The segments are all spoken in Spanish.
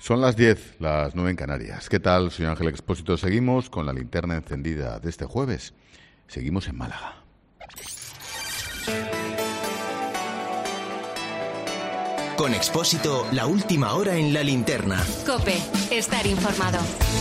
Son las 10, las 9 en Canarias. ¿Qué tal? Soy Ángel Expósito. Seguimos con la linterna encendida de este jueves. Seguimos en Málaga. Con Expósito, la última hora en la linterna. COPE, estar informado.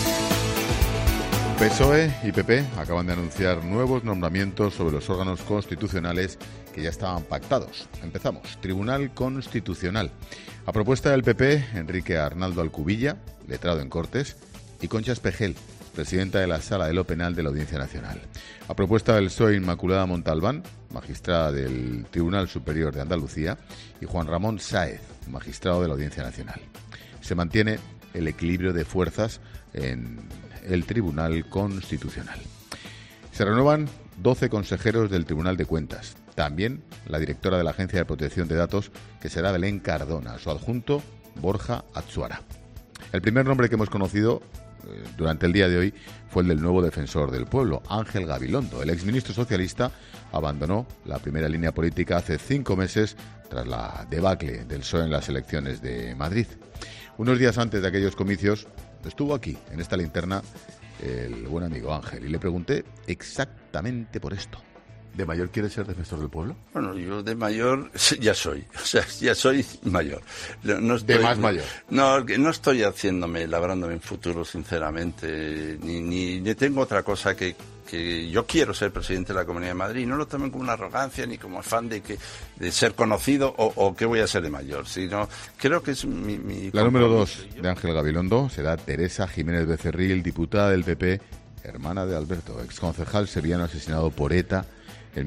PSOE y PP acaban de anunciar nuevos nombramientos sobre los órganos constitucionales que ya estaban pactados. Empezamos. Tribunal Constitucional. A propuesta del PP, Enrique Arnaldo Alcubilla, letrado en Cortes, y Concha Espejel, presidenta de la Sala de lo Penal de la Audiencia Nacional. A propuesta del PSOE, Inmaculada Montalbán, magistrada del Tribunal Superior de Andalucía, y Juan Ramón Sáez, magistrado de la Audiencia Nacional. Se mantiene el equilibrio de fuerzas en el Tribunal Constitucional. Se renuevan 12 consejeros del Tribunal de Cuentas. También la directora de la Agencia de Protección de Datos, que será Belén Cardona, su adjunto Borja Atsuara. El primer nombre que hemos conocido durante el día de hoy fue el del nuevo defensor del pueblo, Ángel Gabilondo. El exministro socialista abandonó la primera línea política hace 5 meses tras la debacle del PSOE en las elecciones de Madrid. Unos días antes de aquellos comicios estuvo aquí, en esta linterna, el buen amigo Ángel, y le pregunté exactamente por esto. ¿De mayor quieres ser defensor del pueblo? Bueno, yo de mayor ya soy, ya soy mayor. No estoy, de más mayor. No estoy labrándome en futuro, sinceramente, ni tengo otra cosa que yo quiero ser presidente de la Comunidad de Madrid. No lo tomen como una arrogancia ni como afán de ser conocido o que voy a ser de mayor, sino creo que es mi La número 2 de Ángel Gabilondo será Teresa Jiménez Becerril, diputada del PP, hermana de Alberto, exconcejal sevillano asesinado por ETA en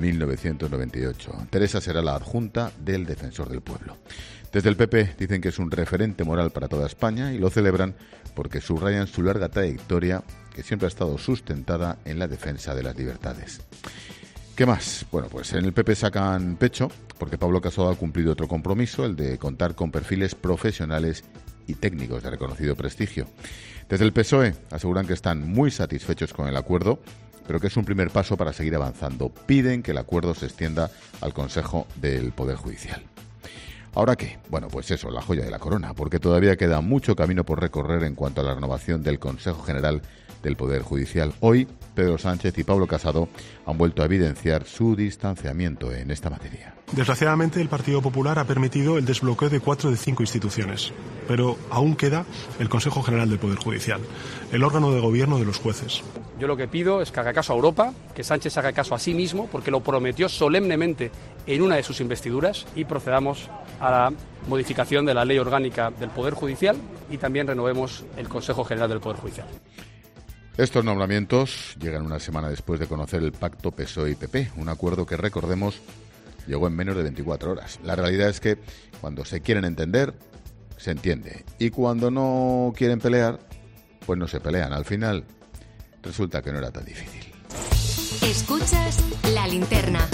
1998. Teresa será la adjunta del defensor del pueblo. Desde el PP dicen que es un referente moral para toda España y lo celebran porque subrayan su larga trayectoria, que siempre ha estado sustentada en la defensa de las libertades. ¿Qué más? Bueno, pues en el PP sacan pecho porque Pablo Casado ha cumplido otro compromiso, el de contar con perfiles profesionales y técnicos de reconocido prestigio. Desde el PSOE aseguran que están muy satisfechos con el acuerdo, pero que es un primer paso para seguir avanzando. Piden que el acuerdo se extienda al Consejo del Poder Judicial. ¿Ahora qué? Bueno, pues eso, la joya de la corona, porque todavía queda mucho camino por recorrer en cuanto a la renovación del Consejo General del Poder Judicial. Hoy, Pedro Sánchez y Pablo Casado han vuelto a evidenciar su distanciamiento en esta materia. Desgraciadamente, el Partido Popular ha permitido el desbloqueo de 4 de 5 instituciones, pero aún queda el Consejo General del Poder Judicial, el órgano de gobierno de los jueces. Yo lo que pido es que haga caso a Europa, que Sánchez haga caso a sí mismo, porque lo prometió solemnemente en una de sus investiduras, y procedamos a la modificación de la Ley Orgánica del Poder Judicial y también renovemos el Consejo General del Poder Judicial. Estos nombramientos llegan una semana después de conocer el pacto PSOE y PP, un acuerdo que, recordemos, llegó en menos de 24 horas. La realidad es que cuando se quieren entender, se entiende. Y cuando no quieren pelear, pues no se pelean. Al final, resulta que no era tan difícil. Escuchas la linterna.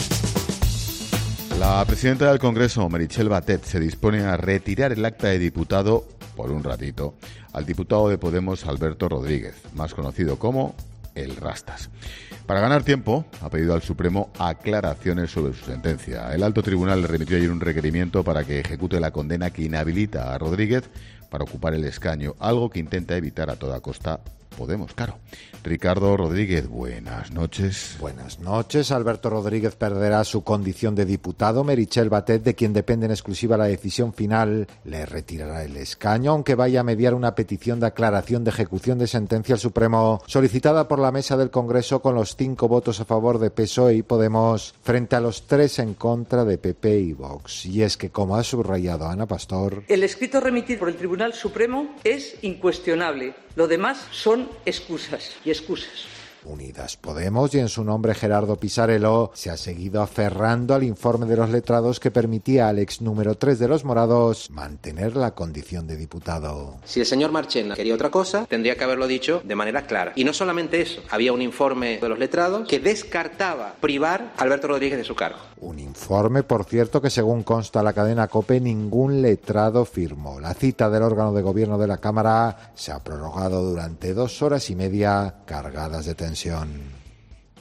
La presidenta del Congreso, Meritxell Batet, se dispone a retirar el acta de diputado, por un ratito, al diputado de Podemos, Alberto Rodríguez, más conocido como el Rastas. Para ganar tiempo, ha pedido al Supremo aclaraciones sobre su sentencia. El alto tribunal le remitió ayer un requerimiento para que ejecute la condena que inhabilita a Rodríguez para ocupar el escaño, algo que intenta evitar a toda costa Podemos, claro. Ricardo Rodríguez, buenas noches. Buenas noches. Alberto Rodríguez perderá su condición de diputado. Meritxell Batet, de quien depende en exclusiva la decisión final, le retirará el escaño, aunque vaya a mediar una petición de aclaración de ejecución de sentencia al Supremo, solicitada por la mesa del Congreso con los 5 votos a favor de PSOE y Podemos, frente a los 3 en contra de PP y Vox. Y es que, como ha subrayado Ana Pastor, el escrito remitido por el Tribunal Supremo es incuestionable. Lo demás son excusas y excusas. Unidas Podemos y en su nombre Gerardo Pisarello se ha seguido aferrando al informe de los letrados que permitía al ex número 3 de los morados mantener la condición de diputado. Si el señor Marchena quería otra cosa, tendría que haberlo dicho de manera clara. Y no solamente eso, había un informe de los letrados que descartaba privar a Alberto Rodríguez de su cargo. Un informe, por cierto, que según consta la cadena COPE, ningún letrado firmó. La cita del órgano de gobierno de la Cámara se ha prorrogado durante 2 horas y media cargadas de tensión.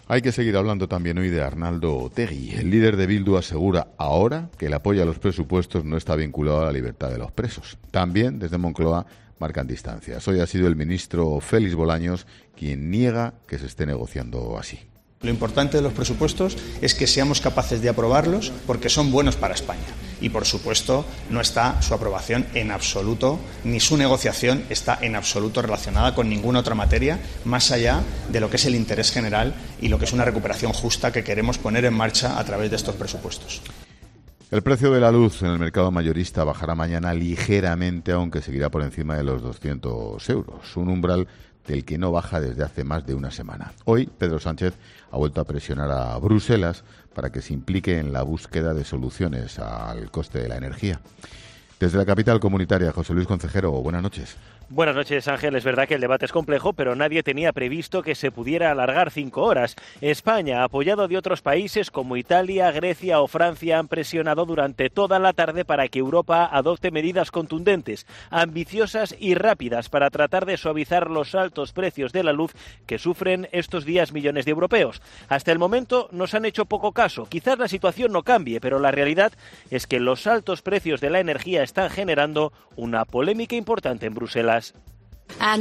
Hay que seguir hablando también hoy de Arnaldo Otegi. El líder de Bildu asegura ahora que el apoyo a los presupuestos no está vinculado a la libertad de los presos. También, desde Moncloa, marcan distancias. Hoy ha sido el ministro Félix Bolaños quien niega que se esté negociando así. Lo importante de los presupuestos es que seamos capaces de aprobarlos porque son buenos para España. Y, por supuesto, no está su aprobación en absoluto, ni su negociación está en absoluto relacionada con ninguna otra materia, más allá de lo que es el interés general y lo que es una recuperación justa que queremos poner en marcha a través de estos presupuestos. El precio de la luz en el mercado mayorista bajará mañana ligeramente, aunque seguirá por encima de los 200 euros, un umbral del que no baja desde hace más de una semana. Hoy, Pedro Sánchez ha vuelto a presionar a Bruselas para que se implique en la búsqueda de soluciones al coste de la energía. Desde la capital comunitaria, José Luis Concejero, buenas noches. Buenas noches, Ángel. Es verdad que el debate es complejo, pero nadie tenía previsto que se pudiera alargar 5 horas. España, apoyado de otros países como Italia, Grecia o Francia, han presionado durante toda la tarde para que Europa adopte medidas contundentes, ambiciosas y rápidas para tratar de suavizar los altos precios de la luz que sufren estos días millones de europeos. Hasta el momento nos han hecho poco caso. Quizás la situación no cambie, pero la realidad es que los altos precios de la energía están generando una polémica importante en Bruselas. A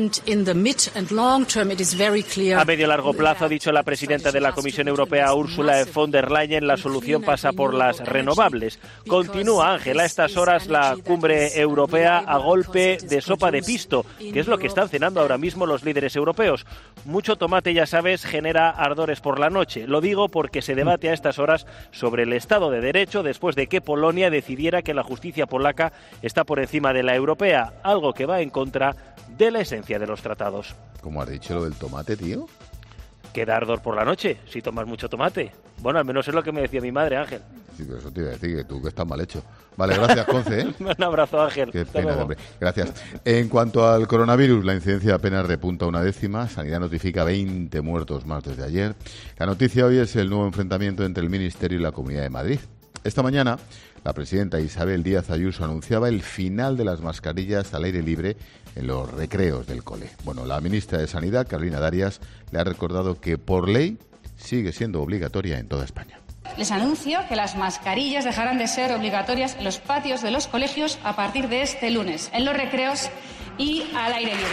medio largo plazo, ha dicho la presidenta de la Comisión Europea, Ursula von der Leyen, la solución pasa por las renovables. Continúa, Ángel, a estas horas la cumbre europea a golpe de sopa de pisto, que es lo que están cenando ahora mismo los líderes europeos. Mucho tomate, ya sabes, genera ardores por la noche. Lo digo porque se debate a estas horas sobre el Estado de Derecho después de que Polonia decidiera que la justicia polaca está por encima de la europea, algo que va en contra de la esencia de los tratados. ¿Cómo has dicho lo del tomate, tío? Queda ardor por la noche, si tomas mucho tomate. Bueno, al menos es lo que me decía mi madre, Ángel. Sí, pero eso te iba a decir, que tú que estás mal hecho. Vale, gracias, Conce, ¿eh? Un abrazo, Ángel. Qué pena, hombre. Gracias. En cuanto al coronavirus, la incidencia apenas repunta a 1/10. Sanidad notifica 20 muertos más desde ayer. La noticia hoy es el nuevo enfrentamiento entre el Ministerio y la Comunidad de Madrid. Esta mañana, la presidenta Isabel Díaz Ayuso anunciaba el final de las mascarillas al aire libre en los recreos del cole. Bueno, la ministra de Sanidad, Carolina Darias, le ha recordado que por ley sigue siendo obligatoria en toda España. Les anuncio que las mascarillas dejarán de ser obligatorias en los patios de los colegios a partir de este lunes, en los recreos y al aire libre.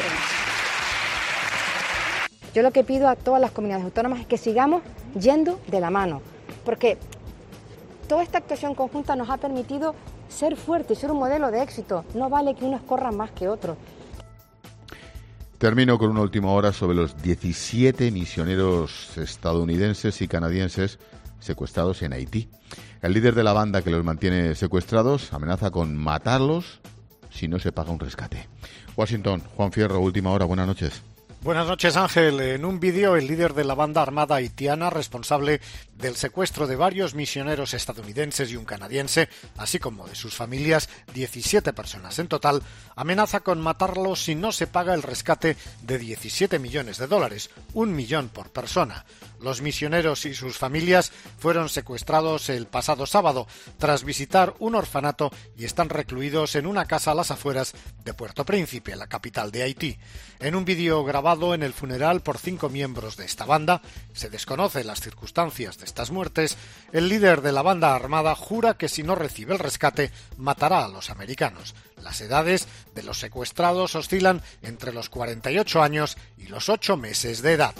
Yo lo que pido a todas las comunidades autónomas es que sigamos yendo de la mano, porque toda esta actuación conjunta nos ha permitido ser fuertes, ser un modelo de éxito. No vale que unos corran más que otros. Termino con una última hora sobre los 17 misioneros estadounidenses y canadienses secuestrados en Haití. El líder de la banda que los mantiene secuestrados amenaza con matarlos si no se paga un rescate. Washington, Juan Fierro, última hora, buenas noches. Buenas noches, Ángel. En un vídeo, el líder de la banda armada haitiana, responsable del secuestro de varios misioneros estadounidenses y un canadiense, así como de sus familias, 17 personas en total, amenaza con matarlos si no se paga el rescate de $17 millones, $1 millón por persona. Los misioneros y sus familias fueron secuestrados el pasado sábado tras visitar un orfanato y están recluidos en una casa a las afueras de Puerto Príncipe, la capital de Haití. En un vídeo grabado en el funeral por 5 miembros de esta banda, se desconocen las circunstancias de estas muertes, el líder de la banda armada jura que si no recibe el rescate, matará a los americanos. Las edades de los secuestrados oscilan entre los 48 años y los 8 meses de edad.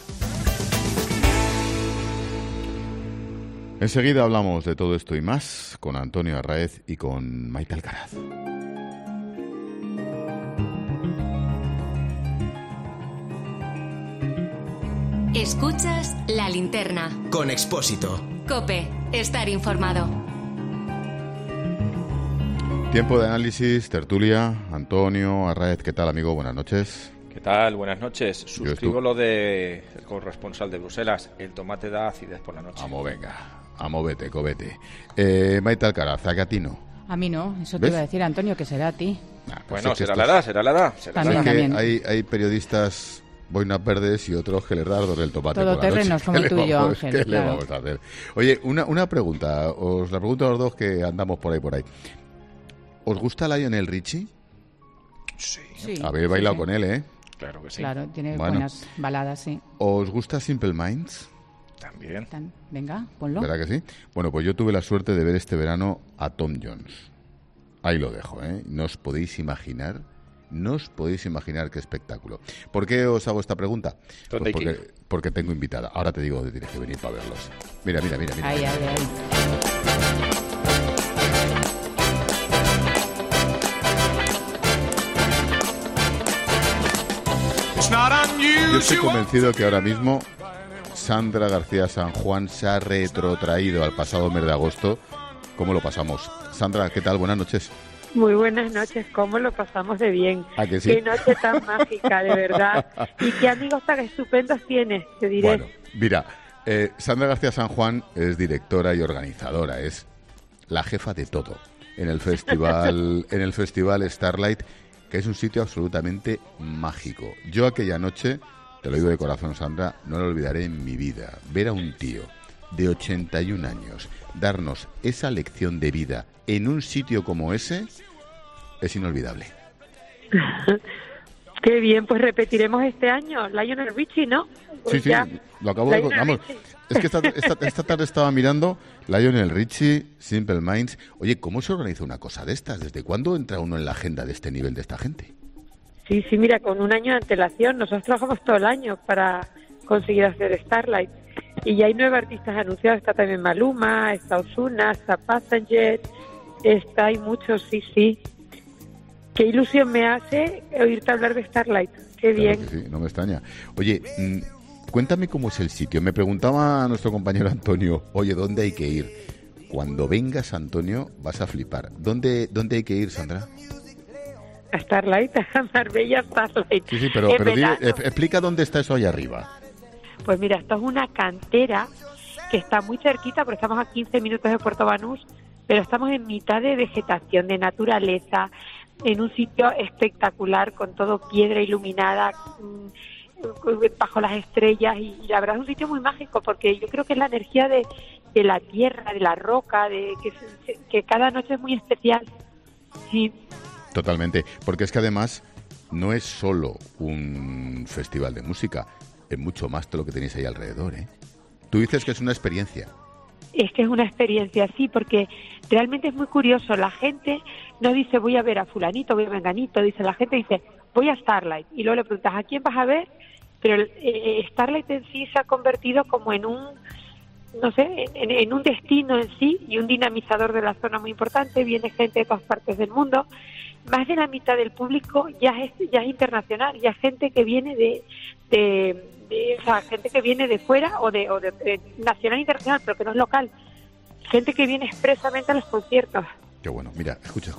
Enseguida hablamos de todo esto y más con Antonio Arraez y con Maite Alcaraz. Escuchas La Linterna. Con Expósito. COPE. Estar informado. Tiempo de análisis, tertulia. Antonio Arraez, ¿qué tal, amigo? Buenas noches. ¿Qué tal? Buenas noches. Suscribo lo del corresponsal de Bruselas. El tomate da acidez por la noche. Vamos, venga. Vamos, vete, covete. Maite Alcaraz, ¿a ti no? A mí no. Eso te iba a decir, Antonio, que será a ti. Bueno, será la edad. También. Hay periodistas boinas verdes y otros que les da ardor el tomate todo por la terrenos noche. como el tuyo, Ángel. ¿Qué le vamos a hacer? Oye, una pregunta. Os la pregunto a los dos que andamos por ahí. ¿Os gusta Lionel Richie? Sí. Habéis bailado con él, ¿eh? Claro que sí. Claro, tiene buenas baladas, sí. ¿Os gusta Simple Minds? También. Venga, ponlo. ¿Verdad que sí? Bueno, pues yo tuve la suerte de ver este verano a Tom Jones. Ahí lo dejo, ¿eh? No os podéis imaginar qué espectáculo. ¿Por qué os hago esta pregunta? Pues porque tengo invitada. Ahora te digo dónde tienes que venir para verlos. Mira. Ay. Yo estoy convencido que ahora mismo Sandra García San Juan se ha retrotraído al pasado mes de agosto. ¿Cómo lo pasamos? Sandra, ¿qué tal? Buenas noches. Muy buenas noches, ¿cómo lo pasamos de bien? ¿A que sí? Qué noche tan mágica, de verdad. Y qué amigos tan estupendos tienes, te diré. Bueno, mira, Sandra García San Juan es directora y organizadora, es la jefa de todo en el festival Starlight, que es un sitio absolutamente mágico. Yo aquella noche, te lo digo de corazón, Sandra, no lo olvidaré en mi vida. Ver a un tío de 81 años darnos esa lección de vida en un sitio como ese es inolvidable. Qué bien, pues repetiremos este año Lionel Richie, ¿no? Pues sí, lo acabo de... Vamos, es que esta tarde estaba mirando Lionel Richie, Simple Minds. Oye, ¿cómo se organiza una cosa de estas? ¿Desde cuándo entra uno en la agenda de este nivel de esta gente? Sí, mira, con un año de antelación. Nosotros trabajamos todo el año para conseguir hacer Starlight. Y ya hay 9 artistas anunciados. Está también Maluma, está Ozuna, está Passenger, hay muchos, sí. Qué ilusión me hace oírte hablar de Starlight. Qué bien. Claro que sí, no me extraña. Oye, cuéntame cómo es el sitio. Me preguntaba nuestro compañero Antonio, oye, ¿dónde hay que ir? Cuando vengas, Antonio, vas a flipar. ¿Dónde hay que ir, Sandra? A Starlight, a Marbella Starlight. Sí, pero explica dónde está eso ahí arriba. Pues mira, esto es una cantera que está muy cerquita, porque estamos a 15 minutos de Puerto Banús, pero estamos en mitad de vegetación, de naturaleza, en un sitio espectacular, con todo piedra iluminada, bajo las estrellas, y la verdad es un sitio muy mágico, porque yo creo que es la energía de la tierra, de la roca, que cada noche es muy especial. Sí. Totalmente, porque es que además no es solo un festival de música, es mucho más todo lo que tenéis ahí alrededor, ¿eh? Tú dices que es una experiencia. Es que es una experiencia, sí, porque realmente es muy curioso. La gente no dice voy a ver a fulanito, voy a menganito, la gente dice voy a Starlight, y luego le preguntas ¿a quién vas a ver? Pero Starlight en sí se ha convertido como en un, no sé, en un destino en sí, y un dinamizador de la zona muy importante. Viene gente de todas partes del mundo. Más de la mitad del público ya es internacional, ya gente que viene gente que viene de fuera o de nacional e internacional, pero que no es local. Gente que viene expresamente a los conciertos. Qué bueno. Mira, escucha.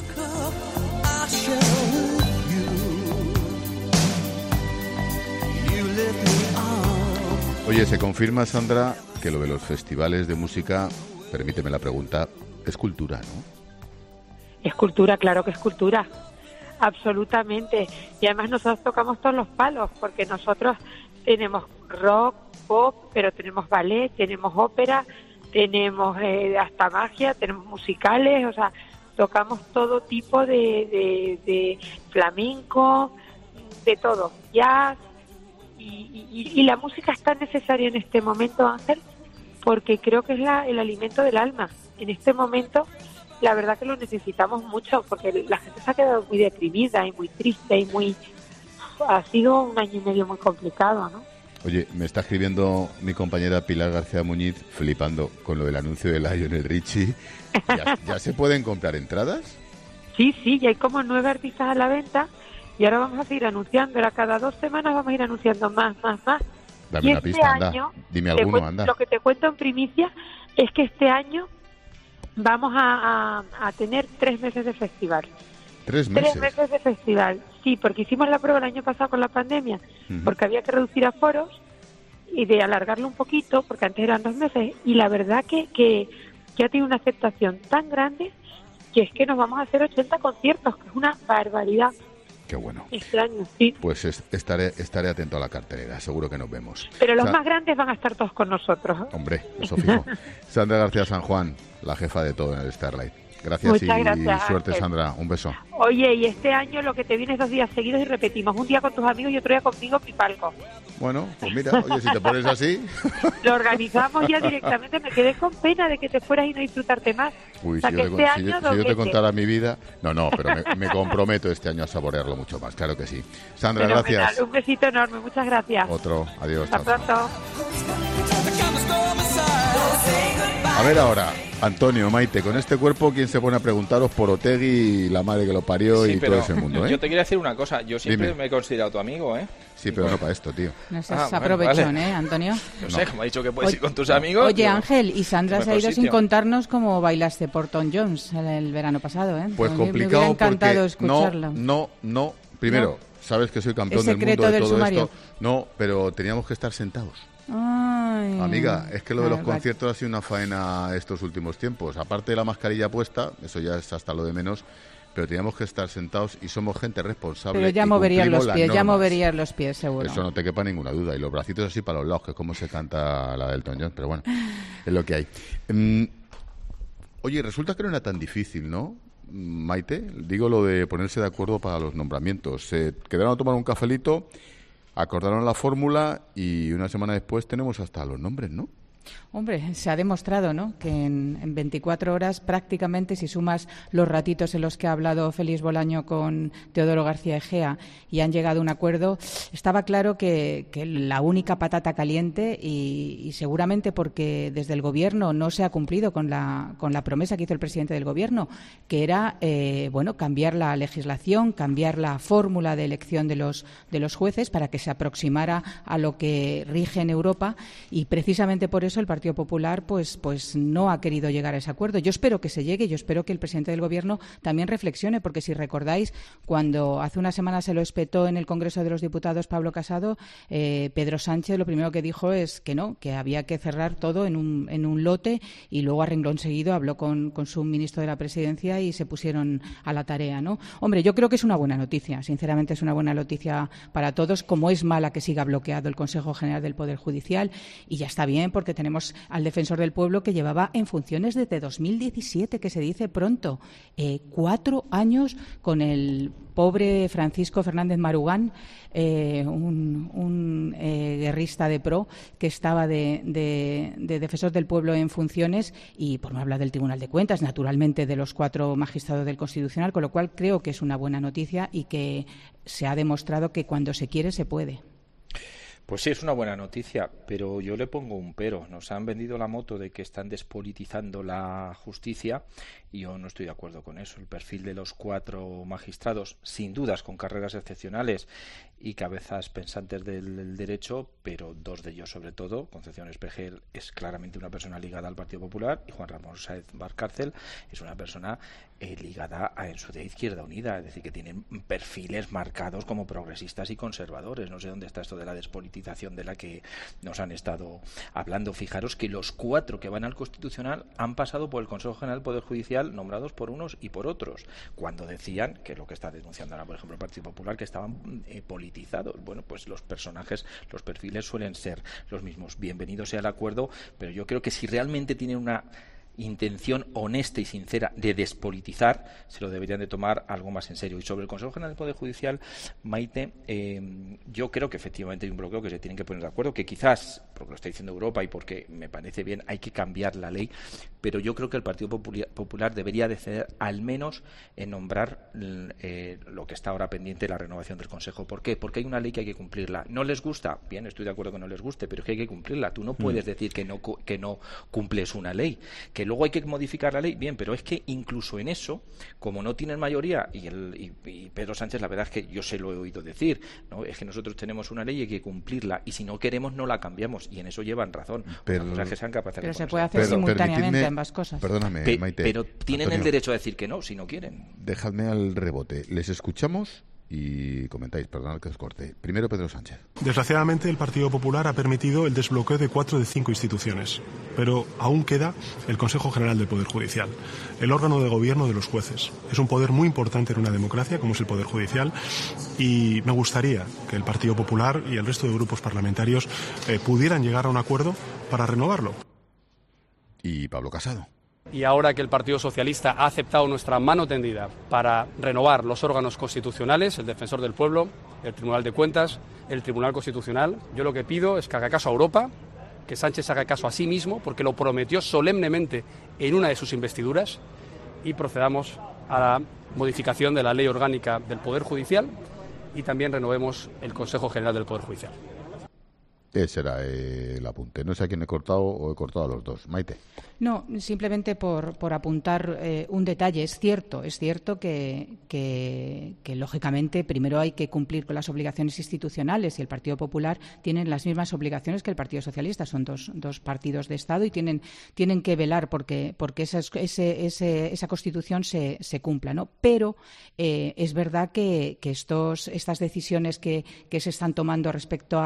Oye, se confirma, Sandra, que lo de los festivales de música, permíteme la pregunta, es cultura, ¿no? Es cultura, claro que es cultura. Absolutamente. Y además nosotros tocamos todos los palos, porque nosotros tenemos rock, pop, pero tenemos ballet, tenemos ópera, tenemos hasta magia, tenemos musicales, o sea, tocamos todo tipo de flamenco, de todo, jazz, y la música es tan necesaria en este momento, Ángel, porque creo que es el alimento del alma. En este momento, la verdad que lo necesitamos mucho, porque la gente se ha quedado muy deprimida y muy triste y ha sido un año y medio muy complicado, ¿no? Oye, me está escribiendo mi compañera Pilar García Muñiz, flipando con lo del anuncio de Lionel Richie. ¿Ya se pueden comprar entradas? Sí, ya hay como 9 artistas a la venta, y ahora vamos a seguir anunciando. Ahora cada 2 semanas vamos a ir anunciando más. Dame una pista, anda. Dime alguno, anda. Lo que te cuento en primicia es que este año vamos a tener 3 meses de festival. 3 meses. 3 meses de festival, sí, porque hicimos la prueba el año pasado con la pandemia, porque había que reducir aforos y de alargarlo un poquito, porque antes eran 2 meses, y la verdad que ya tiene una aceptación tan grande que es que nos vamos a hacer 80 conciertos, que es una barbaridad. Qué bueno. Este año, sí. Pues estaré atento a la cartelera, seguro que nos vemos. Pero los más grandes van a estar todos con nosotros. Hombre, eso fijo. Sandra García San Juan, la jefa de todo en el Starlight. Gracias. Muchas y gracias, suerte, Ángel. Sandra. Un beso. Oye, y este año lo que te viene es 2 días seguidos y repetimos. Un día con tus amigos y otro día conmigo, mi palco. Bueno, pues mira, oye, si te pones así... Lo organizamos ya directamente. Me quedé con pena de que te fueras y no disfrutarte más. Uy, o sea, si que yo, este año si yo te doblete. contara mi vida... No, pero me comprometo este año a saborearlo mucho más, claro que sí. Sandra, Fenomenal. gracias. Un besito enorme. Muchas gracias. Otro, adiós. Hasta chao. pronto. A ver ahora, Antonio, Maite, con este cuerpo, ¿quién se pone a preguntaros por Otegi y la madre que lo parió Sí, y pero todo ese mundo, eh? Yo te quería decir una cosa. Yo siempre Dime. me he considerado tu amigo, ¿eh? Sí, pero no para esto, tío. No seas bueno, aprovechón, vale. Antonio? No sé, como ha dicho que puedes ir con tus amigos. Oye, yo- Ángel, y Sandra se ha mejor ido sin sitio. contarnos cómo bailaste por Tom Jones el verano pasado, ¿eh? Pues A mí complicado me hubiera encantado porque escucharlo. no. Primero, sabes que soy campeón ¿Es del mundo secreto de del todo sumario? esto. No, pero teníamos que estar sentados. Ay. Amiga, es que lo de los Vale. conciertos ha sido una faena estos últimos tiempos. Aparte de la mascarilla puesta, eso ya es hasta lo de menos, pero teníamos que estar sentados y somos gente responsable. Pero ya y moverías cumplimos los las pies, ya normas. moverías los pies, seguro. Eso no te quepa ninguna duda. Y los bracitos así para los lados, que es como se canta la del Elton John, pero bueno, es lo que hay. Oye, resulta que no era tan difícil, ¿no? Maite, digo lo de ponerse de acuerdo para los nombramientos. Se quedaron a tomar un cafelito, acordaron la fórmula y una semana después tenemos hasta los nombres, ¿no? Hombre, se ha demostrado, ¿no?, que en 24 horas prácticamente, si sumas los ratitos en los que ha hablado Félix Bolaño con Teodoro García Egea y han llegado a un acuerdo, estaba claro que la única patata caliente y seguramente porque desde el Gobierno no se ha cumplido con la promesa que hizo el presidente del Gobierno, que era cambiar la legislación, cambiar la fórmula de elección de los jueces para que se aproximara a lo que rige en Europa, y precisamente por eso el Partido Popular pues no ha querido llegar a ese acuerdo. Yo espero que se llegue, yo espero que el presidente del Gobierno también reflexione, porque si recordáis, cuando hace una semana se lo espetó en el Congreso de los Diputados Pablo Casado, Pedro Sánchez lo primero que dijo es que no, que había que cerrar todo en un lote, y luego a renglón seguido habló con su ministro de la Presidencia y se pusieron a la tarea, ¿no? Hombre, yo creo que es una buena noticia, sinceramente es una buena noticia para todos, como es mala que siga bloqueado el Consejo General del Poder Judicial, y ya está bien, porque tenemos al Defensor del Pueblo que llevaba en funciones desde 2017, que se dice pronto, 4 años con el pobre Francisco Fernández Marugán, un guerrista de PRO que estaba de Defensor del Pueblo en funciones, y por no hablar del Tribunal de Cuentas, naturalmente de los 4 magistrados del Constitucional, con lo cual creo que es una buena noticia y que se ha demostrado que cuando se quiere se puede. Pues sí, es una buena noticia, pero yo le pongo un pero. Nos han vendido la moto de que están despolitizando la justicia y yo no estoy de acuerdo con eso. El perfil de los 4 magistrados, sin dudas con carreras excepcionales y cabezas pensantes del derecho, pero 2 de ellos sobre todo, Concepción Espejel es claramente una persona ligada al Partido Popular y Juan Ramón Sáenz Valcárcel es una persona ligada a en su de Izquierda Unida, es decir, que tienen perfiles marcados como progresistas y conservadores. No sé dónde está esto de la despolitización de la que nos han estado hablando. Fijaros que los 4 que van al Constitucional han pasado por el Consejo General del Poder Judicial nombrados por unos y por otros, cuando decían, que es lo que está denunciando ahora, por ejemplo, el Partido Popular, que estaban politizados. Bueno, pues los personajes, los perfiles suelen ser los mismos. Bienvenido sea el acuerdo, pero yo creo que si realmente tienen una intención honesta y sincera de despolitizar, se lo deberían de tomar algo más en serio. Y sobre el Consejo General del Poder Judicial, Maite, yo creo que efectivamente hay un bloqueo que se tienen que poner de acuerdo, que quizás, porque lo está diciendo Europa y porque me parece bien, hay que cambiar la ley, pero yo creo que el Partido Popular debería de ceder al menos en nombrar lo que está ahora pendiente, la renovación del Consejo. ¿Por qué? Porque hay una ley que hay que cumplirla. ¿No les gusta? Bien, estoy de acuerdo que no les guste, pero es que hay que cumplirla. Tú no puedes decir que no cumples una ley, que luego hay que modificar la ley, bien, pero es que incluso en eso, como no tienen mayoría, y Pedro Sánchez, la verdad es que yo se lo he oído decir, ¿no? Es que nosotros tenemos una ley y hay que cumplirla, y si no queremos no la cambiamos, y en eso llevan razón. Pero que sean capaces pero de se puede hacer simultáneamente ambas cosas. Perdóname, Maite. Pero tienen Antonio, el derecho a decir que no, si no quieren. Dejadme al rebote. Les escuchamos y comentáis, perdonad que os corte. Primero Pedro Sánchez. Desgraciadamente, el Partido Popular ha permitido el desbloqueo de 4 de 5 instituciones, pero aún queda el Consejo General del Poder Judicial, el órgano de gobierno de los jueces. Es un poder muy importante en una democracia, como es el Poder Judicial, y me gustaría que el Partido Popular y el resto de grupos parlamentarios pudieran llegar a un acuerdo para renovarlo. Y Pablo Casado. Y ahora que el Partido Socialista ha aceptado nuestra mano tendida para renovar los órganos constitucionales, el Defensor del Pueblo, el Tribunal de Cuentas, el Tribunal Constitucional, yo lo que pido es que haga caso a Europa, que Sánchez haga caso a sí mismo, porque lo prometió solemnemente en una de sus investiduras, y procedamos a la modificación de la Ley Orgánica del Poder Judicial y también renovemos el Consejo General del Poder Judicial. Ese era el apunte. No sé a quién he cortado o he cortado a los dos. Maite. No, simplemente por apuntar un detalle. Es cierto que lógicamente primero hay que cumplir con las obligaciones institucionales y el Partido Popular tiene las mismas obligaciones que el Partido Socialista. Son dos partidos de Estado y tienen que velar porque esa Constitución se cumpla, ¿no? Pero es verdad que estas decisiones que se están tomando respecto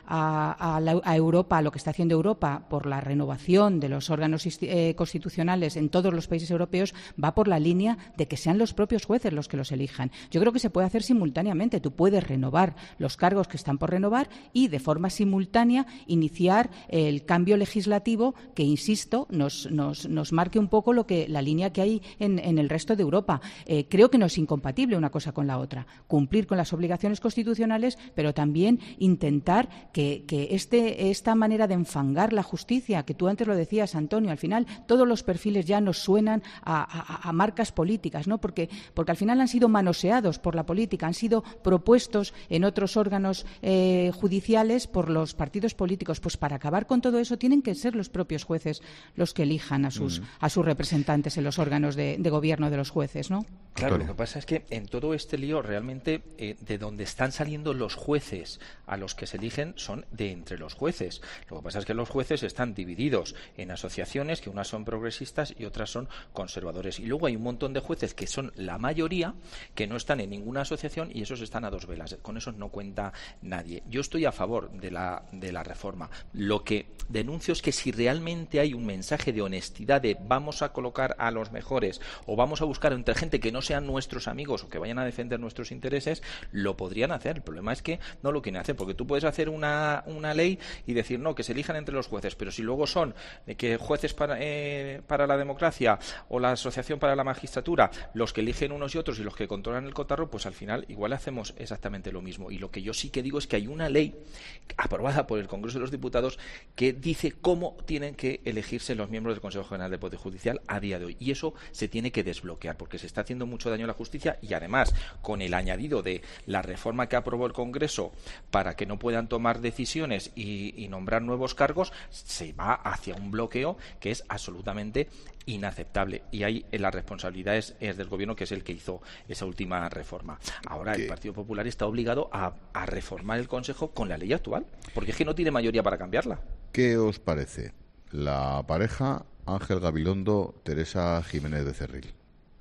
a Europa, a lo que está haciendo Europa por la renovación de los órganos constitucionales en todos los países europeos, va por la línea de que sean los propios jueces los que los elijan. Yo creo que se puede hacer simultáneamente. Tú puedes renovar los cargos que están por renovar y de forma simultánea iniciar el cambio legislativo que, insisto, nos marque un poco la línea que hay en el resto de Europa. Creo que no es incompatible una cosa con la otra. Cumplir con las obligaciones constitucionales, pero también intentar que esta manera de enfangar la justicia, que tú antes lo decías, Antonio, al final todos los perfiles ya nos suenan a marcas políticas, ¿no? Porque al final han sido manoseados por la política, han sido propuestos en otros órganos judiciales por los partidos políticos. Pues para acabar con todo eso tienen que ser los propios jueces los que elijan a sus representantes en los órganos de gobierno de los jueces, ¿no? Claro, lo que pasa es que en todo este lío realmente de donde están saliendo los jueces a los que se eligen son de entre los jueces. Lo que pasa es que los jueces están divididos en asociaciones, que unas son progresistas y otras son conservadores. Y luego hay un montón de jueces que son la mayoría, que no están en ninguna asociación y esos están a dos velas. Con eso no cuenta nadie. Yo estoy a favor de la reforma. Lo que denuncio es que si realmente hay un mensaje de honestidad de vamos a colocar a los mejores o vamos a buscar entre gente que no sean nuestros amigos o que vayan a defender nuestros intereses, lo podrían hacer. El problema es que no lo quieren hacer, porque tú puedes hacer una ley y decir no, que se elijan entre los jueces, pero si luego son que jueces para la democracia o la Asociación para la Magistratura los que eligen unos y otros y los que controlan el cotarro, pues al final igual hacemos exactamente lo mismo. Y lo que yo sí que digo es que hay una ley aprobada por el Congreso de los Diputados que dice cómo tienen que elegirse los miembros del Consejo General del Poder Judicial a día de hoy, y eso se tiene que desbloquear porque se está haciendo mucho daño a la justicia. Y además, con el añadido de la reforma que aprobó el Congreso para que no puedan tomar decisiones y nombrar nuevos cargos, se va hacia un bloqueo que es absolutamente inaceptable. Y ahí la responsabilidad es del Gobierno, que es el que hizo esa última reforma. Ahora el Partido Popular está obligado a reformar el Consejo con la ley actual, porque es que no tiene mayoría para cambiarla. ¿Qué os parece la pareja Ángel Gabilondo, Teresa Jiménez Becerril?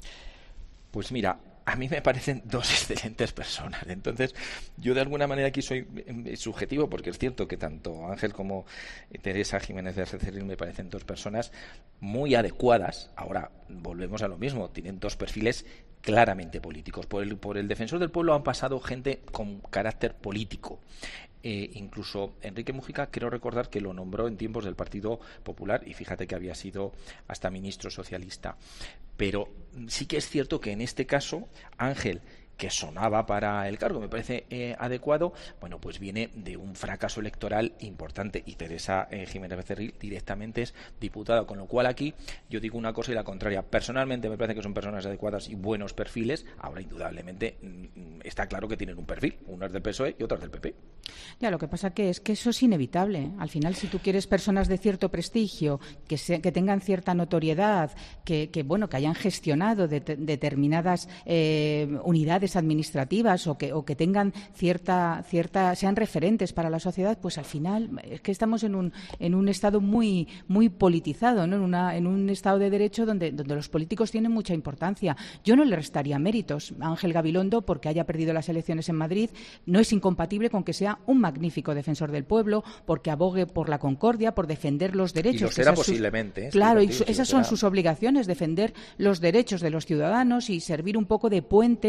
Pues mira, a mí me parecen dos excelentes personas. Entonces, yo de alguna manera aquí soy subjetivo, porque es cierto que tanto Ángel como Teresa Jiménez de Becerril me parecen dos personas muy adecuadas. Ahora, volvemos a lo mismo, tienen dos perfiles claramente políticos. Por el Defensor del Pueblo han pasado gente con carácter político. Incluso Enrique Mújica, quiero recordar que lo nombró en tiempos del Partido Popular, y fíjate que había sido hasta ministro socialista. Pero sí que es cierto que en este caso Ángel, que sonaba para el cargo, me parece adecuado, bueno, pues viene de un fracaso electoral importante, y Teresa Jiménez Becerril directamente es diputada, con lo cual aquí yo digo una cosa y la contraria. Personalmente me parece que son personas adecuadas y buenos perfiles. Ahora, indudablemente, está claro que tienen un perfil, uno es del PSOE y otro es del PP. Ya, lo que pasa es que eso es inevitable. Al final, si tú quieres personas de cierto prestigio, que tengan cierta notoriedad, que hayan gestionado determinadas unidades administrativas o que tengan cierta sean referentes para la sociedad, pues al final es que estamos en un estado muy politizado, ¿no? En un estado de derecho donde los políticos tienen mucha importancia. Yo no le restaría méritos a Ángel Gabilondo porque haya perdido las elecciones en Madrid. No es incompatible con que sea un magnífico defensor del pueblo, porque abogue por la concordia, por defender los derechos. Y lo será posiblemente. Claro, y esas son sus obligaciones, defender los derechos de los ciudadanos y servir un poco de puente entre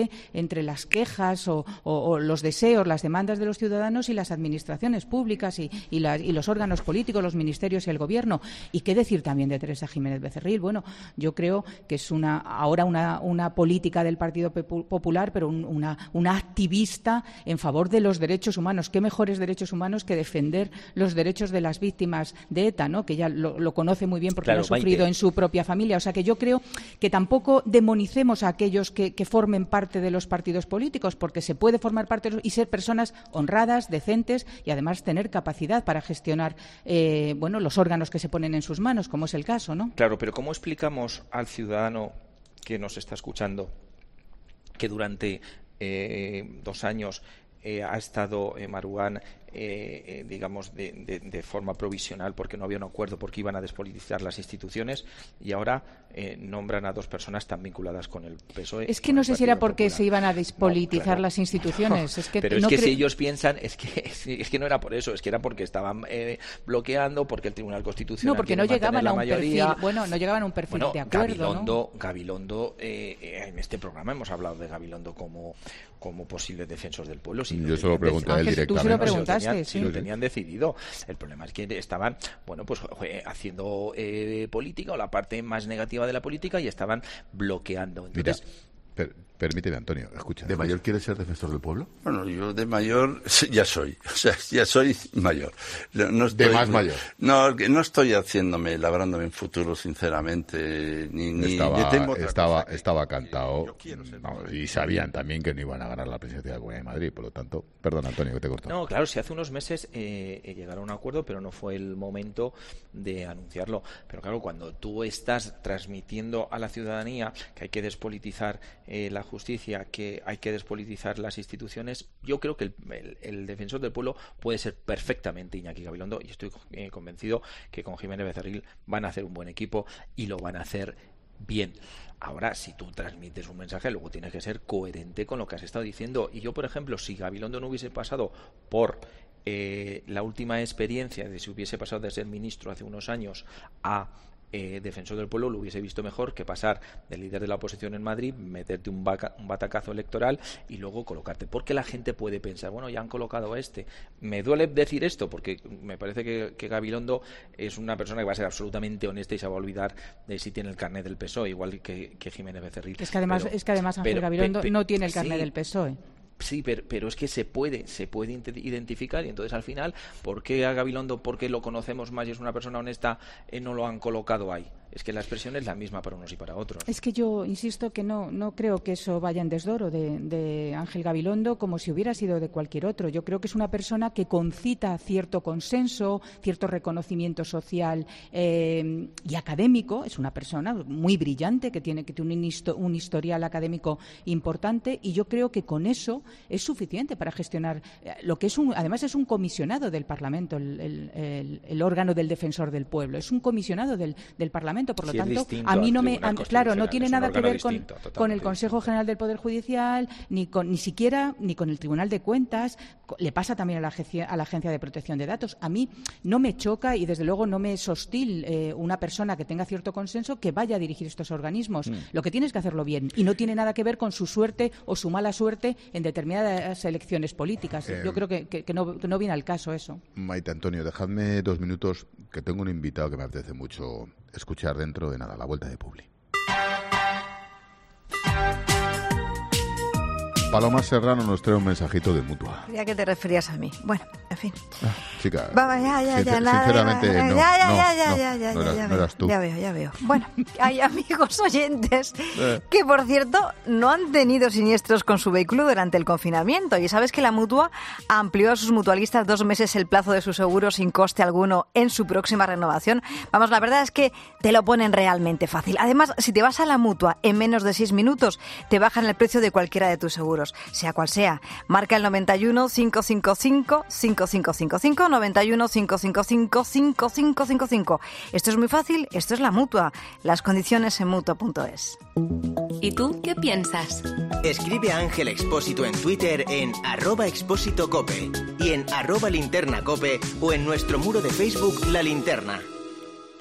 entre las quejas o los deseos, las demandas de los ciudadanos y las administraciones públicas y los órganos políticos, los ministerios y el Gobierno. ¿Y qué decir también de Teresa Jiménez Becerril? Bueno, yo creo que es ahora una política del Partido Popular, pero una activista en favor de los derechos humanos. ¿Qué mejores derechos humanos que defender los derechos de las víctimas de ETA, ¿no? Que ella lo conoce muy bien porque lo ha sufrido en su propia familia? O sea que yo creo que tampoco demonicemos a aquellos que formen parte de los partidos políticos, porque se puede formar parte y ser personas honradas, decentes y además tener capacidad para gestionar los órganos que se ponen en sus manos, como es el caso, ¿no? Claro, pero ¿cómo explicamos al ciudadano que nos está escuchando que durante 2 años ha estado Maruán, digamos, de forma provisional porque no había un acuerdo, porque iban a despolitizar las instituciones, y ahora nombran a 2 personas tan vinculadas con el PSOE? Es que no sé si era porque se iban a despolitizar las instituciones. Es que pero si ellos piensan, es que no era por eso, es que era porque estaban bloqueando, porque el Tribunal Constitucional... No, porque no llegaban a un perfil, no llegaban a un perfil de acuerdo. Gabilondo, en este programa hemos hablado de Gabilondo como posibles defensores del pueblo. Yo se lo pregunté a él directamente. Tú se lo preguntaste, sí. Lo tenían decidido. El problema es que estaban, haciendo política, o la parte más negativa de la política, y estaban bloqueando. Entonces, mira, permíteme, Antonio, escucha. ¿De mayor quieres ser defensor del pueblo? Bueno, yo de mayor ya soy. O sea, ya soy mayor. No estoy, ¿de más mayor? No estoy labrándome en futuro, sinceramente. Estaba cantado. Y sabían también que no iban a ganar la presidencia de la Comunidad de Madrid. Por lo tanto, perdón, Antonio, que te he cortado. No, claro, si hace unos meses llegaron a un acuerdo, pero no fue el momento de anunciarlo. Pero claro, cuando tú estás transmitiendo a la ciudadanía que hay que despolitizar la justicia, que hay que despolitizar las instituciones, yo creo que el defensor del pueblo puede ser perfectamente Iñaki Gabilondo, y estoy convencido que con Jiménez Becerril van a hacer un buen equipo y lo van a hacer bien. Ahora, si tú transmites un mensaje, luego tienes que ser coherente con lo que has estado diciendo. Y yo, por ejemplo, si Gabilondo no hubiese pasado por la última experiencia de si hubiese pasado de ser ministro hace unos años a defensor del pueblo, lo hubiese visto mejor que pasar de líder de la oposición en Madrid, meterte un batacazo electoral y luego colocarte, porque la gente puede pensar, bueno, ya han colocado a este. Me duele decir esto porque me parece que Gabilondo es una persona que va a ser absolutamente honesta y se va a olvidar de si tiene el carnet del PSOE, igual que Jiménez Becerril. Es que además Ángel Gabilondo no tiene el carnet del PSOE. Sí, pero es que se puede identificar, y entonces al final, ¿por qué a Gabilondo, porque lo conocemos más y es una persona honesta, no lo han colocado ahí? Es que la expresión es la misma para unos y para otros. Es que yo insisto que no creo que eso vaya en desdoro de Ángel Gabilondo como si hubiera sido de cualquier otro. Yo creo que es una persona que concita cierto consenso, cierto reconocimiento social y académico. Es una persona muy brillante que tiene un historial académico importante, y yo creo que con eso es suficiente para gestionar lo que es además es un comisionado del Parlamento, el órgano del defensor del pueblo. Es un comisionado del Parlamento. Por lo tanto, a mí no tiene nada que ver con el Consejo General del Poder Judicial, ni siquiera con el Tribunal de Cuentas. Le pasa también a la Agencia de Protección de Datos. A mí no me choca, y desde luego no me es hostil una persona que tenga cierto consenso que vaya a dirigir estos organismos. Lo que tiene es que hacerlo bien, y no tiene nada que ver con su suerte o su mala suerte en determinadas elecciones políticas. Yo creo que no viene al caso eso. Maite, Antonio, dejadme 2 minutos, que tengo un invitado que me apetece mucho escuchar dentro de nada, la vuelta de Publi. Paloma Serrano nos trae un mensajito de Mutua. Creía que te referías a mí. Bueno, en fin. Chica, sinceramente no eras tú. Ya veo. Bueno, hay amigos oyentes que, por cierto, no han tenido siniestros con su vehículo durante el confinamiento. Y sabes que la Mutua amplió a sus mutualistas 2 meses el plazo de su seguro sin coste alguno en su próxima renovación. Vamos, la verdad es que te lo ponen realmente fácil. Además, si te vas a la Mutua en menos de 6 minutos, te bajan el precio de cualquiera de tus seguros, sea cual sea. Marca el 91 555 5555, 91 555 5555. Esto es muy fácil, esto es la Mutua. Las condiciones en Mutua.es. ¿Y tú qué piensas? Escribe a Ángel Expósito en Twitter en @expósitocope y en @linternacope, o en nuestro muro de Facebook La Linterna.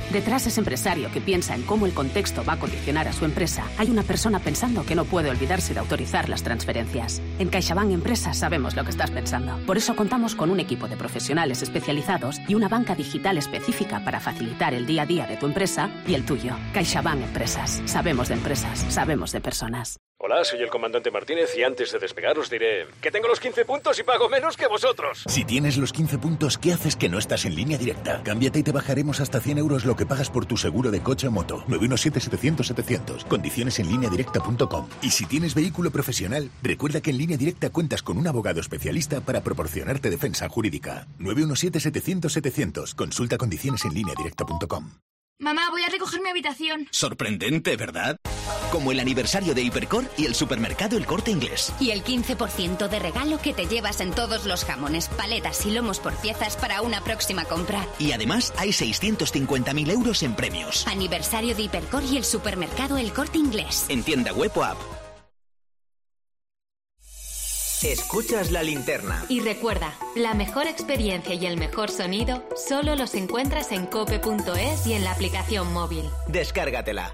Detrás de ese empresario que piensa en cómo el contexto va a condicionar a su empresa, hay una persona pensando que no puede olvidarse de autorizar las transferencias. En CaixaBank Empresas sabemos lo que estás pensando. Por eso contamos con un equipo de profesionales especializados y una banca digital específica para facilitar el día a día de tu empresa y el tuyo. CaixaBank Empresas. Sabemos de empresas, sabemos de personas. Hola, soy el comandante Martínez y antes de despegar os diré que tengo los 15 puntos y pago menos que vosotros. Si tienes los 15 puntos, ¿qué haces que no estás en Línea Directa? Cámbiate y te bajaremos hasta 100 euros lo que pagas por tu seguro de coche o moto. 917-700-700. Condiciones en lineadirecta.com. Y si tienes vehículo profesional, recuerda que en Línea Directa cuentas con un abogado especialista para proporcionarte defensa jurídica. 917-700-700. Consulta condiciones en lineadirecta.com. Mamá, voy a recoger mi habitación. Sorprendente, ¿verdad? Como el aniversario de Hipercor y el supermercado El Corte Inglés. Y el 15% de regalo que te llevas en todos los jamones, paletas y lomos por piezas para una próxima compra. Y además hay 650.000 euros en premios. Aniversario de Hipercor y el supermercado El Corte Inglés. En tienda web o app. Escuchas la linterna. Y recuerda, la mejor experiencia y el mejor sonido solo los encuentras en cope.es y en la aplicación móvil. Descárgatela.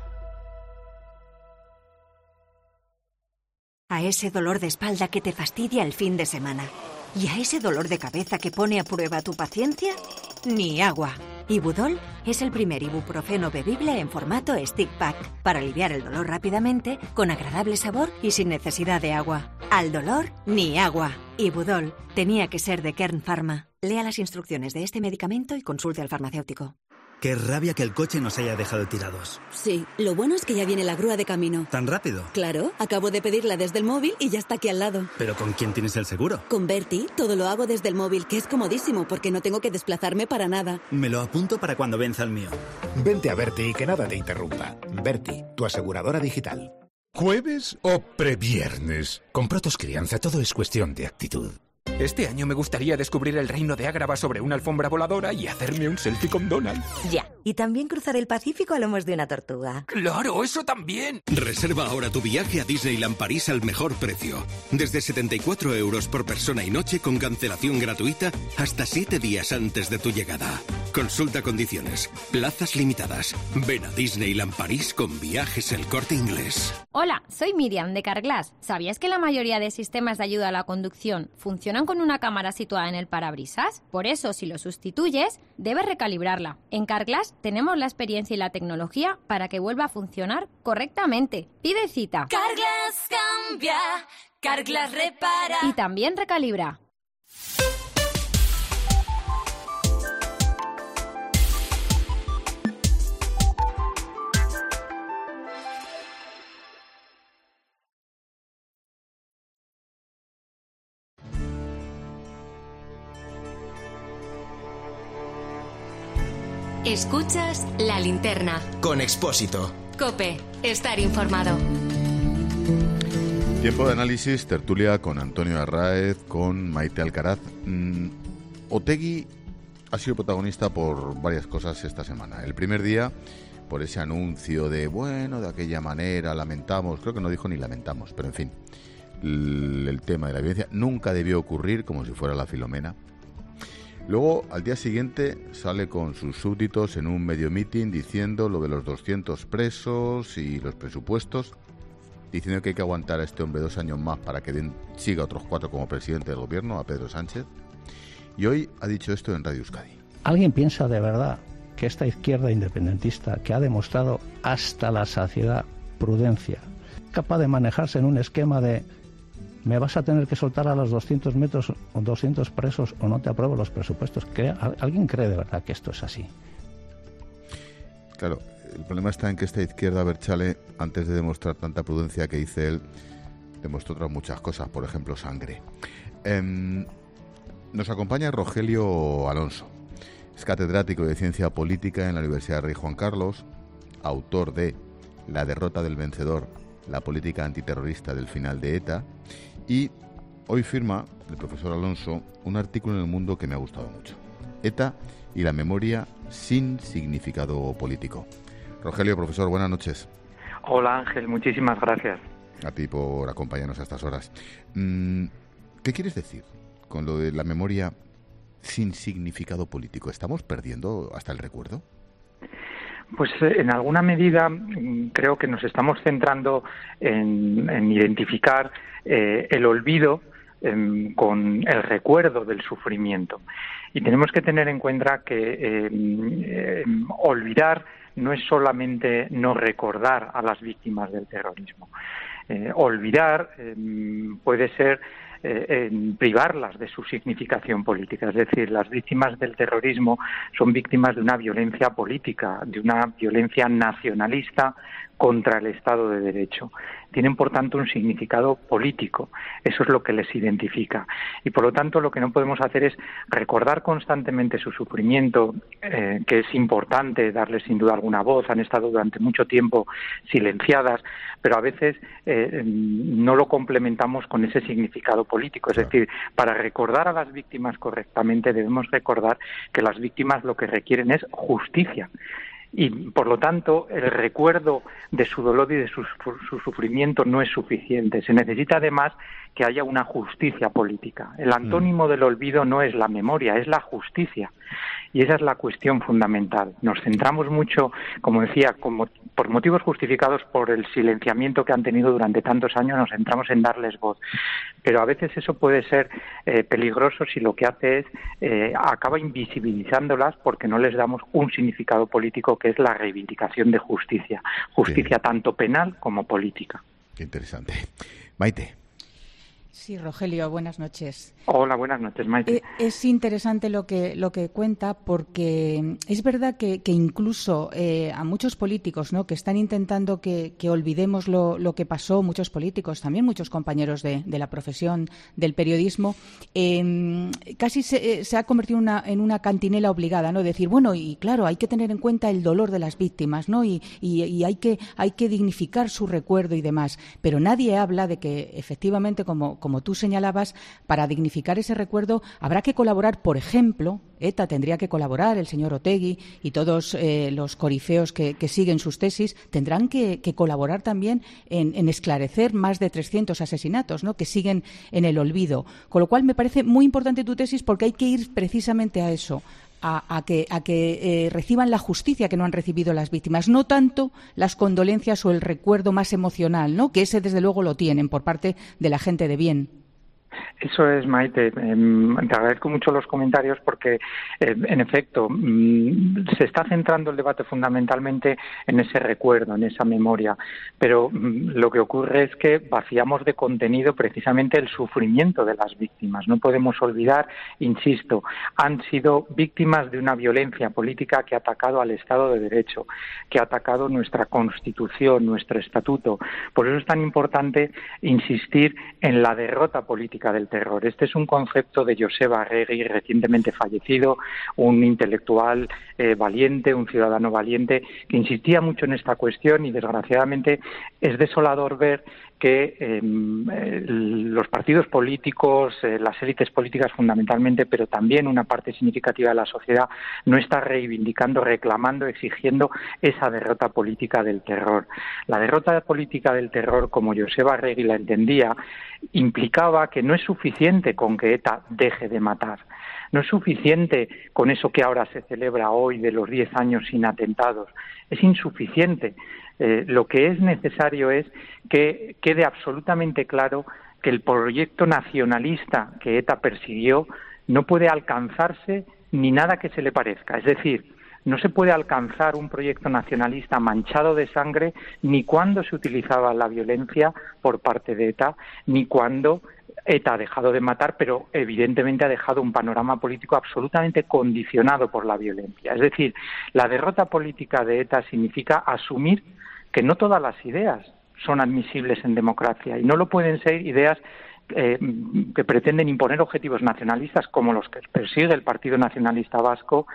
A ese dolor de espalda que te fastidia el fin de semana. ¿Y a ese dolor de cabeza que pone a prueba tu paciencia? Ni agua. Ibudol es el primer ibuprofeno bebible en formato stick pack para aliviar el dolor rápidamente, con agradable sabor y sin necesidad de agua. Al dolor, ni agua. Ibudol tenía que ser de Kern Pharma. Lea las instrucciones de este medicamento y consulte al farmacéutico. Qué rabia que el coche nos haya dejado tirados. Sí, lo bueno es que ya viene la grúa de camino. ¿Tan rápido? Claro, acabo de pedirla desde el móvil y ya está aquí al lado. ¿Pero con quién tienes el seguro? Con Berti, todo lo hago desde el móvil, que es comodísimo porque no tengo que desplazarme para nada. Me lo apunto para cuando venza el mío. Vente a Berti y que nada te interrumpa. Berti, tu aseguradora digital. ¿Jueves o previernes? Con Protos Crianza todo es cuestión de actitud. Este año me gustaría descubrir el reino de Ágrava sobre una alfombra voladora y hacerme un selfie con Donald. Ya, y también cruzar el Pacífico a lomos de una tortuga. ¡Claro, eso también! Reserva ahora tu viaje a Disneyland París al mejor precio. Desde 74 euros por persona y noche con cancelación gratuita hasta 7 días antes de tu llegada. Consulta condiciones. Plazas limitadas. Ven a Disneyland París con Viajes El Corte Inglés. Hola, soy Miriam de Carglass. ¿Sabías que la mayoría de sistemas de ayuda a la conducción funcionan con una cámara situada en el parabrisas? Por eso, si lo sustituyes, debes recalibrarla. En Carglass tenemos la experiencia y la tecnología para que vuelva a funcionar correctamente. Pide cita. Carglass cambia, Carglass repara. Y también recalibra. Escuchas La Linterna. Con Expósito. COPE. Estar informado. Tiempo de análisis, tertulia con Antonio Arráez, con Maite Alcaraz. Otegi ha sido protagonista por varias cosas esta semana. El primer día, por ese anuncio de, de aquella manera, lamentamos, creo que no dijo ni lamentamos, pero en fin, el tema de la violencia nunca debió ocurrir, como si fuera la Filomena. Luego, al día siguiente, sale con sus súbditos en un medio meeting diciendo lo de los 200 presos y los presupuestos, diciendo que hay que aguantar a este hombre 2 años más para que siga otros 4 como presidente del gobierno, a Pedro Sánchez. Y hoy ha dicho esto en Radio Euskadi. ¿Alguien piensa de verdad que esta izquierda independentista, que ha demostrado hasta la saciedad prudencia, capaz de manejarse en un esquema de me vas a tener que soltar a los 200 metros o 200 presos o no te apruebo los presupuestos? ¿Alguien cree de verdad que esto es así? Claro, el problema está en que esta izquierda Berchale, antes de demostrar tanta prudencia que dice él, demostró otras muchas cosas, por ejemplo, sangre. Nos acompaña Rogelio Alonso. Es catedrático de Ciencia Política en la Universidad Rey Juan Carlos, autor de La derrota del vencedor, la política antiterrorista del final de ETA, y hoy firma el profesor Alonso un artículo en El Mundo que me ha gustado mucho. ETA y la memoria sin significado político. Rogelio, profesor, buenas noches. Hola Ángel, muchísimas gracias. A ti por acompañarnos a estas horas. ¿Qué quieres decir con lo de la memoria sin significado político? ¿Estamos perdiendo hasta el recuerdo? Pues en alguna medida creo que nos estamos centrando en identificar el olvido con el recuerdo del sufrimiento. Y tenemos que tener en cuenta que olvidar no es solamente no recordar a las víctimas del terrorismo. Olvidar puede ser privarlas de su significación política. Es decir, las víctimas del terrorismo son víctimas de una violencia política, de una violencia nacionalista contra el Estado de Derecho. Tienen, por tanto, un significado político. Eso es lo que les identifica. Y, por lo tanto, lo que no podemos hacer es recordar constantemente su sufrimiento, que es importante darles, sin duda alguna, voz. Han estado durante mucho tiempo silenciadas, pero a veces no lo complementamos con ese significado político. Es decir, para recordar a las víctimas correctamente debemos recordar que las víctimas lo que requieren es justicia. Y, por lo tanto, el recuerdo de su dolor y de su sufrimiento no es suficiente. Se necesita, además, que haya una justicia política. El antónimo del olvido no es la memoria, es la justicia. Y esa es la cuestión fundamental. Nos centramos mucho, como decía, por motivos justificados por el silenciamiento que han tenido durante tantos años, nos centramos en darles voz. Pero a veces eso puede ser peligroso si lo que hace es acaba invisibilizándolas porque no les damos un significado político que es la reivindicación de justicia. Justicia tanto penal como política. Qué interesante. Maite. Sí, Rogelio, buenas noches. Hola, buenas noches, Maite. Es interesante lo que cuenta porque es verdad que incluso a muchos políticos, ¿no?, que están intentando que olvidemos lo que pasó, muchos políticos, también muchos compañeros de la profesión del periodismo, casi se ha convertido en una cantinela obligada, ¿no? Decir, bueno, y claro, hay que tener en cuenta el dolor de las víctimas, ¿no? Y hay que dignificar su recuerdo y demás. Pero nadie habla de que efectivamente, como tú señalabas, para dignificar ese recuerdo habrá que colaborar, por ejemplo, ETA tendría que colaborar, el señor Otegi y todos los corifeos que siguen sus tesis tendrán que colaborar también en esclarecer más de 300 asesinatos, ¿no?, que siguen en el olvido. Con lo cual me parece muy importante tu tesis porque hay que ir precisamente a eso. A que reciban la justicia que no han recibido las víctimas, no tanto las condolencias o el recuerdo más emocional, ¿no?, que ese desde luego lo tienen por parte de la gente de bien. Eso es, Maite. Te agradezco mucho los comentarios porque, en efecto, se está centrando el debate fundamentalmente en ese recuerdo, en esa memoria. Pero lo que ocurre es que vaciamos de contenido precisamente el sufrimiento de las víctimas. No podemos olvidar, insisto, han sido víctimas de una violencia política que ha atacado al Estado de Derecho, que ha atacado nuestra Constitución, nuestro Estatuto. Por eso es tan importante insistir en la derrota política del terror. Este es un concepto de Josep Arregui, recientemente fallecido, un intelectual valiente, un ciudadano valiente, que insistía mucho en esta cuestión y, desgraciadamente, es desolador ver que los partidos políticos, las élites políticas fundamentalmente, pero también una parte significativa de la sociedad, no está reivindicando, reclamando, exigiendo esa derrota política del terror. La derrota política del terror, como Josep Arregui la entendía, implicaba que no es suficiente con que ETA deje de matar. No es suficiente con eso que ahora se celebra hoy de los 10 años sin atentados. Es insuficiente. Lo que es necesario es que quede absolutamente claro que el proyecto nacionalista que ETA persiguió no puede alcanzarse ni nada que se le parezca. Es decir, no se puede alcanzar un proyecto nacionalista manchado de sangre ni cuando se utilizaba la violencia por parte de ETA, ni cuando ETA ha dejado de matar, pero evidentemente ha dejado un panorama político absolutamente condicionado por la violencia. Es decir, la derrota política de ETA significa asumir que no todas las ideas son admisibles en democracia y no lo pueden ser ideas que pretenden imponer objetivos nacionalistas como los que persigue el Partido Nacionalista Vasco,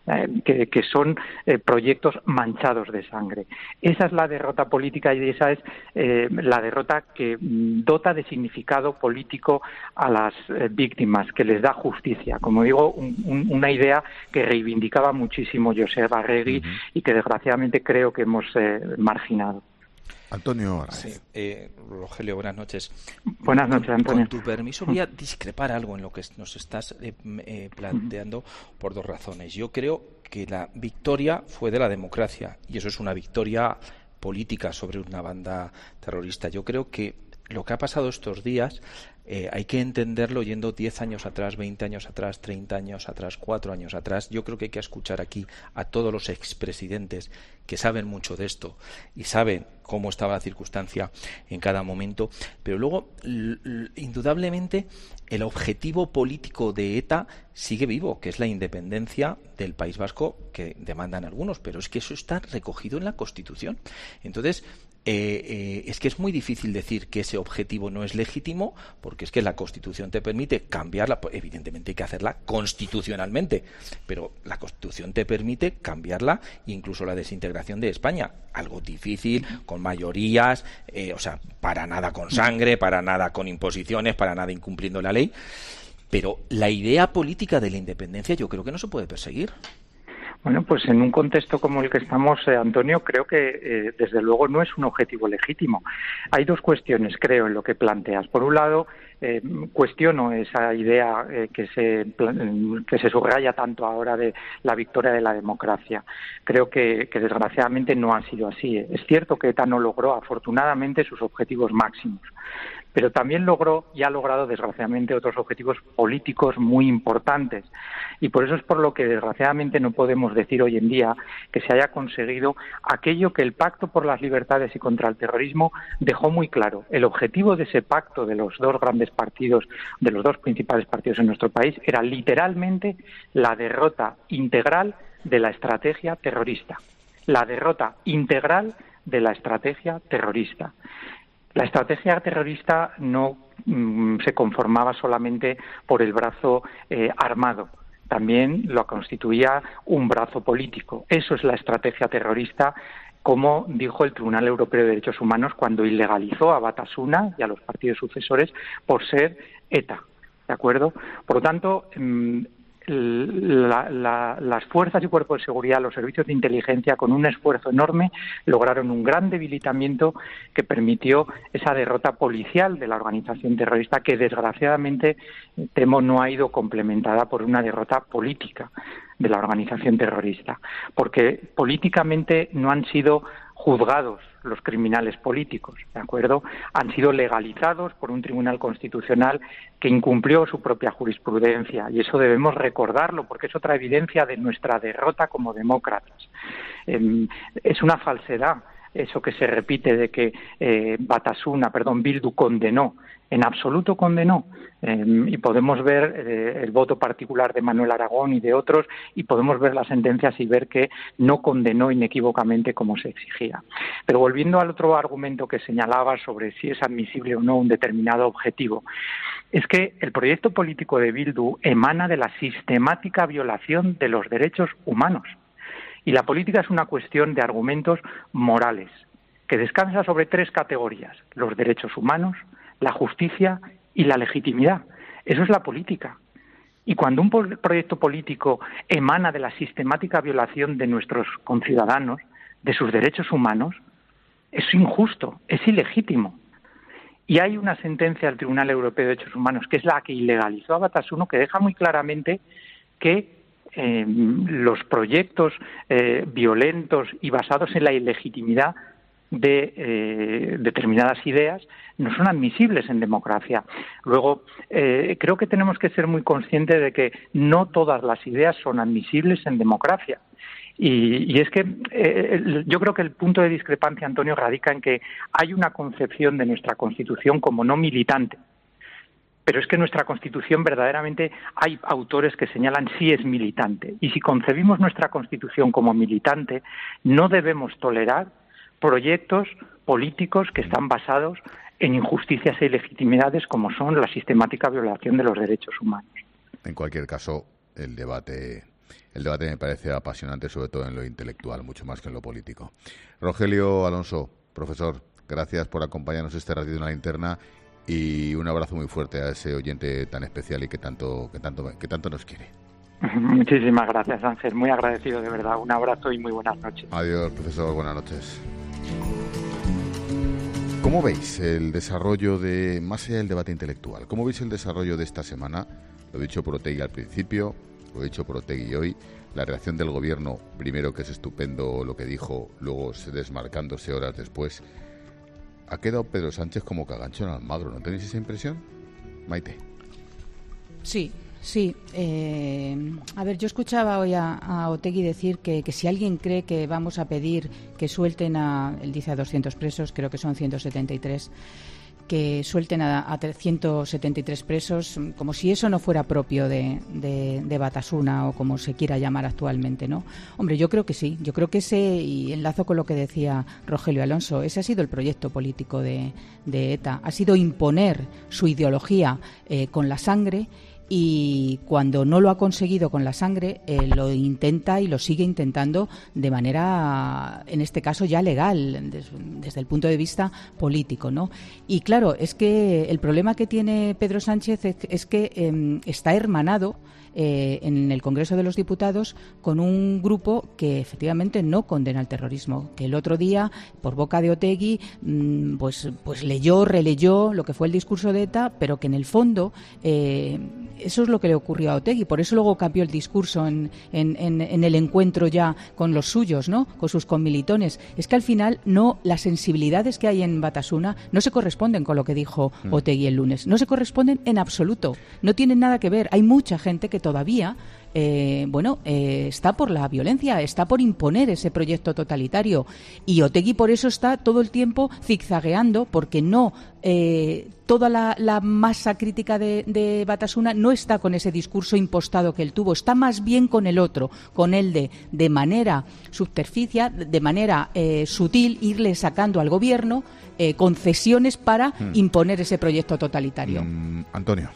que son proyectos manchados de sangre. Esa es la derrota política y esa es la derrota que dota de significado político a las víctimas, que les da justicia. Como digo, una idea que reivindicaba muchísimo Josep Arregui y que desgraciadamente creo que hemos marginado. Antonio Arraiz. Sí, Rogelio, buenas noches. Buenas noches, Antonio. Con tu permiso voy a discrepar algo en lo que nos estás planteando por dos razones. Yo creo que la victoria fue de la democracia y eso es una victoria política sobre una banda terrorista. Yo creo que lo que ha pasado estos días hay que entenderlo yendo 10 años atrás, 20 años atrás, 30 años atrás, 4 años atrás. Yo creo que hay que escuchar aquí a todos los expresidentes que saben mucho de esto y saben cómo estaba la circunstancia en cada momento. Pero luego, indudablemente, el objetivo político de ETA sigue vivo, que es la independencia del País Vasco, que demandan algunos, pero es que eso está recogido en la Constitución. Entonces, es que es muy difícil decir que ese objetivo no es legítimo, porque es que la Constitución te permite cambiarla. Evidentemente hay que hacerla constitucionalmente, pero la Constitución te permite cambiarla, incluso la desintegración de España. Algo difícil, con mayorías, para nada con sangre, para nada con imposiciones, para nada incumpliendo la ley. Pero la idea política de la independencia yo creo que no se puede perseguir. Bueno, pues en un contexto como el que estamos, Antonio, creo que desde luego no es un objetivo legítimo. Hay dos cuestiones, creo, en lo que planteas. Por un lado, cuestiono esa idea que se subraya tanto ahora de la victoria de la democracia. Creo que desgraciadamente no ha sido así. Es cierto que ETA no logró, afortunadamente, sus objetivos máximos, pero también logró y ha logrado, desgraciadamente, otros objetivos políticos muy importantes. Y por eso es por lo que, desgraciadamente, no podemos decir hoy en día que se haya conseguido aquello que el Pacto por las Libertades y contra el Terrorismo dejó muy claro. El objetivo de ese pacto de los dos grandes partidos, de los dos principales partidos en nuestro país, era literalmente la derrota integral de la estrategia terrorista. La derrota integral de la estrategia terrorista. La estrategia terrorista no se conformaba solamente por el brazo armado, también lo constituía un brazo político. Eso es la estrategia terrorista, como dijo el Tribunal Europeo de Derechos Humanos cuando ilegalizó a Batasuna y a los partidos sucesores por ser ETA, ¿de acuerdo? Por lo tanto, las fuerzas y cuerpos de seguridad, los servicios de inteligencia, con un esfuerzo enorme, lograron un gran debilitamiento que permitió esa derrota policial de la organización terrorista que, desgraciadamente, temo no ha ido complementada por una derrota política de la organización terrorista, porque políticamente no han sido juzgados los criminales políticos, ¿de acuerdo? Han sido legalizados por un tribunal constitucional que incumplió su propia jurisprudencia, y eso debemos recordarlo porque es otra evidencia de nuestra derrota como demócratas. Es una falsedad eso que se repite de que Bildu condenó. En absoluto condenó, y podemos ver el voto particular de Manuel Aragón y de otros, y podemos ver las sentencias y ver que no condenó inequívocamente como se exigía. Pero volviendo al otro argumento que señalaba sobre si es admisible o no un determinado objetivo, es que el proyecto político de Bildu emana de la sistemática violación de los derechos humanos. Y la política es una cuestión de argumentos morales, que descansa sobre tres categorías: los derechos humanos, la justicia y la legitimidad. Eso es la política. Y cuando un proyecto político emana de la sistemática violación de nuestros conciudadanos, de sus derechos humanos, es injusto, es ilegítimo. Y hay una sentencia del Tribunal Europeo de Derechos Humanos, que es la que ilegalizó a Batasuna, que deja muy claramente que los proyectos violentos y basados en la ilegitimidad de determinadas ideas no son admisibles en democracia. Luego, creo que tenemos que ser muy conscientes de que no todas las ideas son admisibles en democracia. Y es que yo creo que el punto de discrepancia, Antonio, radica en que hay una concepción de nuestra Constitución como no militante. Pero es que nuestra Constitución verdaderamente hay autores que señalan sí es militante. Y si concebimos nuestra Constitución como militante, no debemos tolerar proyectos políticos que están basados en injusticias e ilegitimidades como son la sistemática violación de los derechos humanos. En cualquier caso, el debate me parece apasionante, sobre todo en lo intelectual, mucho más que en lo político. Rogelio Alonso, profesor, gracias por acompañarnos este ratito en La Linterna y un abrazo muy fuerte a ese oyente tan especial y que tanto nos quiere. Muchísimas gracias, Ángel. Muy agradecido, de verdad. Un abrazo y muy buenas noches. Adiós, profesor. Buenas noches. ¿Cómo veis el desarrollo de, más allá del debate intelectual, cómo veis el desarrollo de esta semana? Lo he dicho por Otegi al principio, lo he dicho por Otegi hoy, la reacción del gobierno, primero que es estupendo lo que dijo, luego desmarcándose horas después. Ha quedado Pedro Sánchez como cagancho en Almagro, ¿no tenéis esa impresión? Maite. Sí. A ver, yo escuchaba hoy a Otegi decir que si alguien cree que vamos a pedir que suelten él dice a 200 presos, creo que son 173, que suelten a 173 presos, como si eso no fuera propio de Batasuna o como se quiera llamar actualmente, ¿no? Hombre, yo creo que sí, yo creo que y enlazo con lo que decía Rogelio Alonso, ese ha sido el proyecto político de ETA, ha sido imponer su ideología con la sangre. Y cuando no lo ha conseguido con la sangre, lo intenta y lo sigue intentando de manera, en este caso, ya legal, desde el punto de vista político, ¿no? Y claro, es que el problema que tiene Pedro Sánchez es que está hermanado en el Congreso de los Diputados con un grupo que efectivamente no condena el terrorismo, que el otro día, por boca de Otegi, pues releyó lo que fue el discurso de ETA, pero que en el fondo eso es lo que le ocurrió a Otegi, por eso luego cambió el discurso en el encuentro ya con los suyos, ¿no? Con sus conmilitones. Es que al final las sensibilidades que hay en Batasuna no se corresponden con lo que dijo Otegi el lunes, no se corresponden en absoluto, no tienen nada que ver. Hay mucha gente que todavía está por la violencia, está por imponer ese proyecto totalitario, y Otegi por eso está todo el tiempo zigzagueando, porque toda la masa crítica de Batasuna no está con ese discurso impostado que él tuvo, está más bien con el otro, con el de manera subterfugia, de manera sutil, irle sacando al gobierno concesiones para imponer ese proyecto totalitario. Antonio.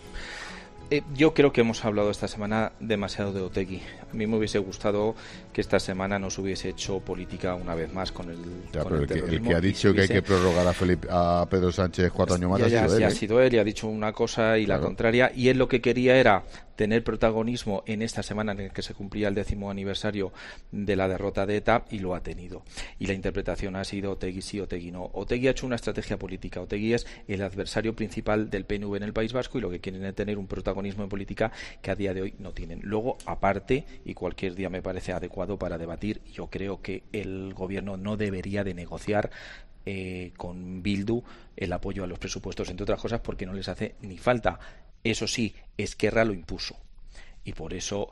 Yo creo que hemos hablado esta semana demasiado de Otegi. A mí me hubiese gustado que esta semana nos hubiese hecho política una vez más con el terrorismo. El que ha dicho que hay que prorrogar a Pedro Sánchez 4 años más ha sido él. Ha sido él y ha dicho una cosa y la contraria. Y él lo que quería era tener protagonismo en esta semana en la que se cumplía el 10º aniversario de la derrota de ETA, y lo ha tenido. Y la interpretación ha sido Otegi sí, Otegi no. Otegi ha hecho una estrategia política. Otegi es el adversario principal del PNV en el País Vasco, y lo que quieren es tener un protagonismo en política que a día de hoy no tienen. Luego, aparte, y cualquier día me parece adecuado para debatir, yo creo que el gobierno no debería de negociar con Bildu el apoyo a los presupuestos, entre otras cosas porque no les hace ni falta. Eso sí, Esquerra lo impuso, y por eso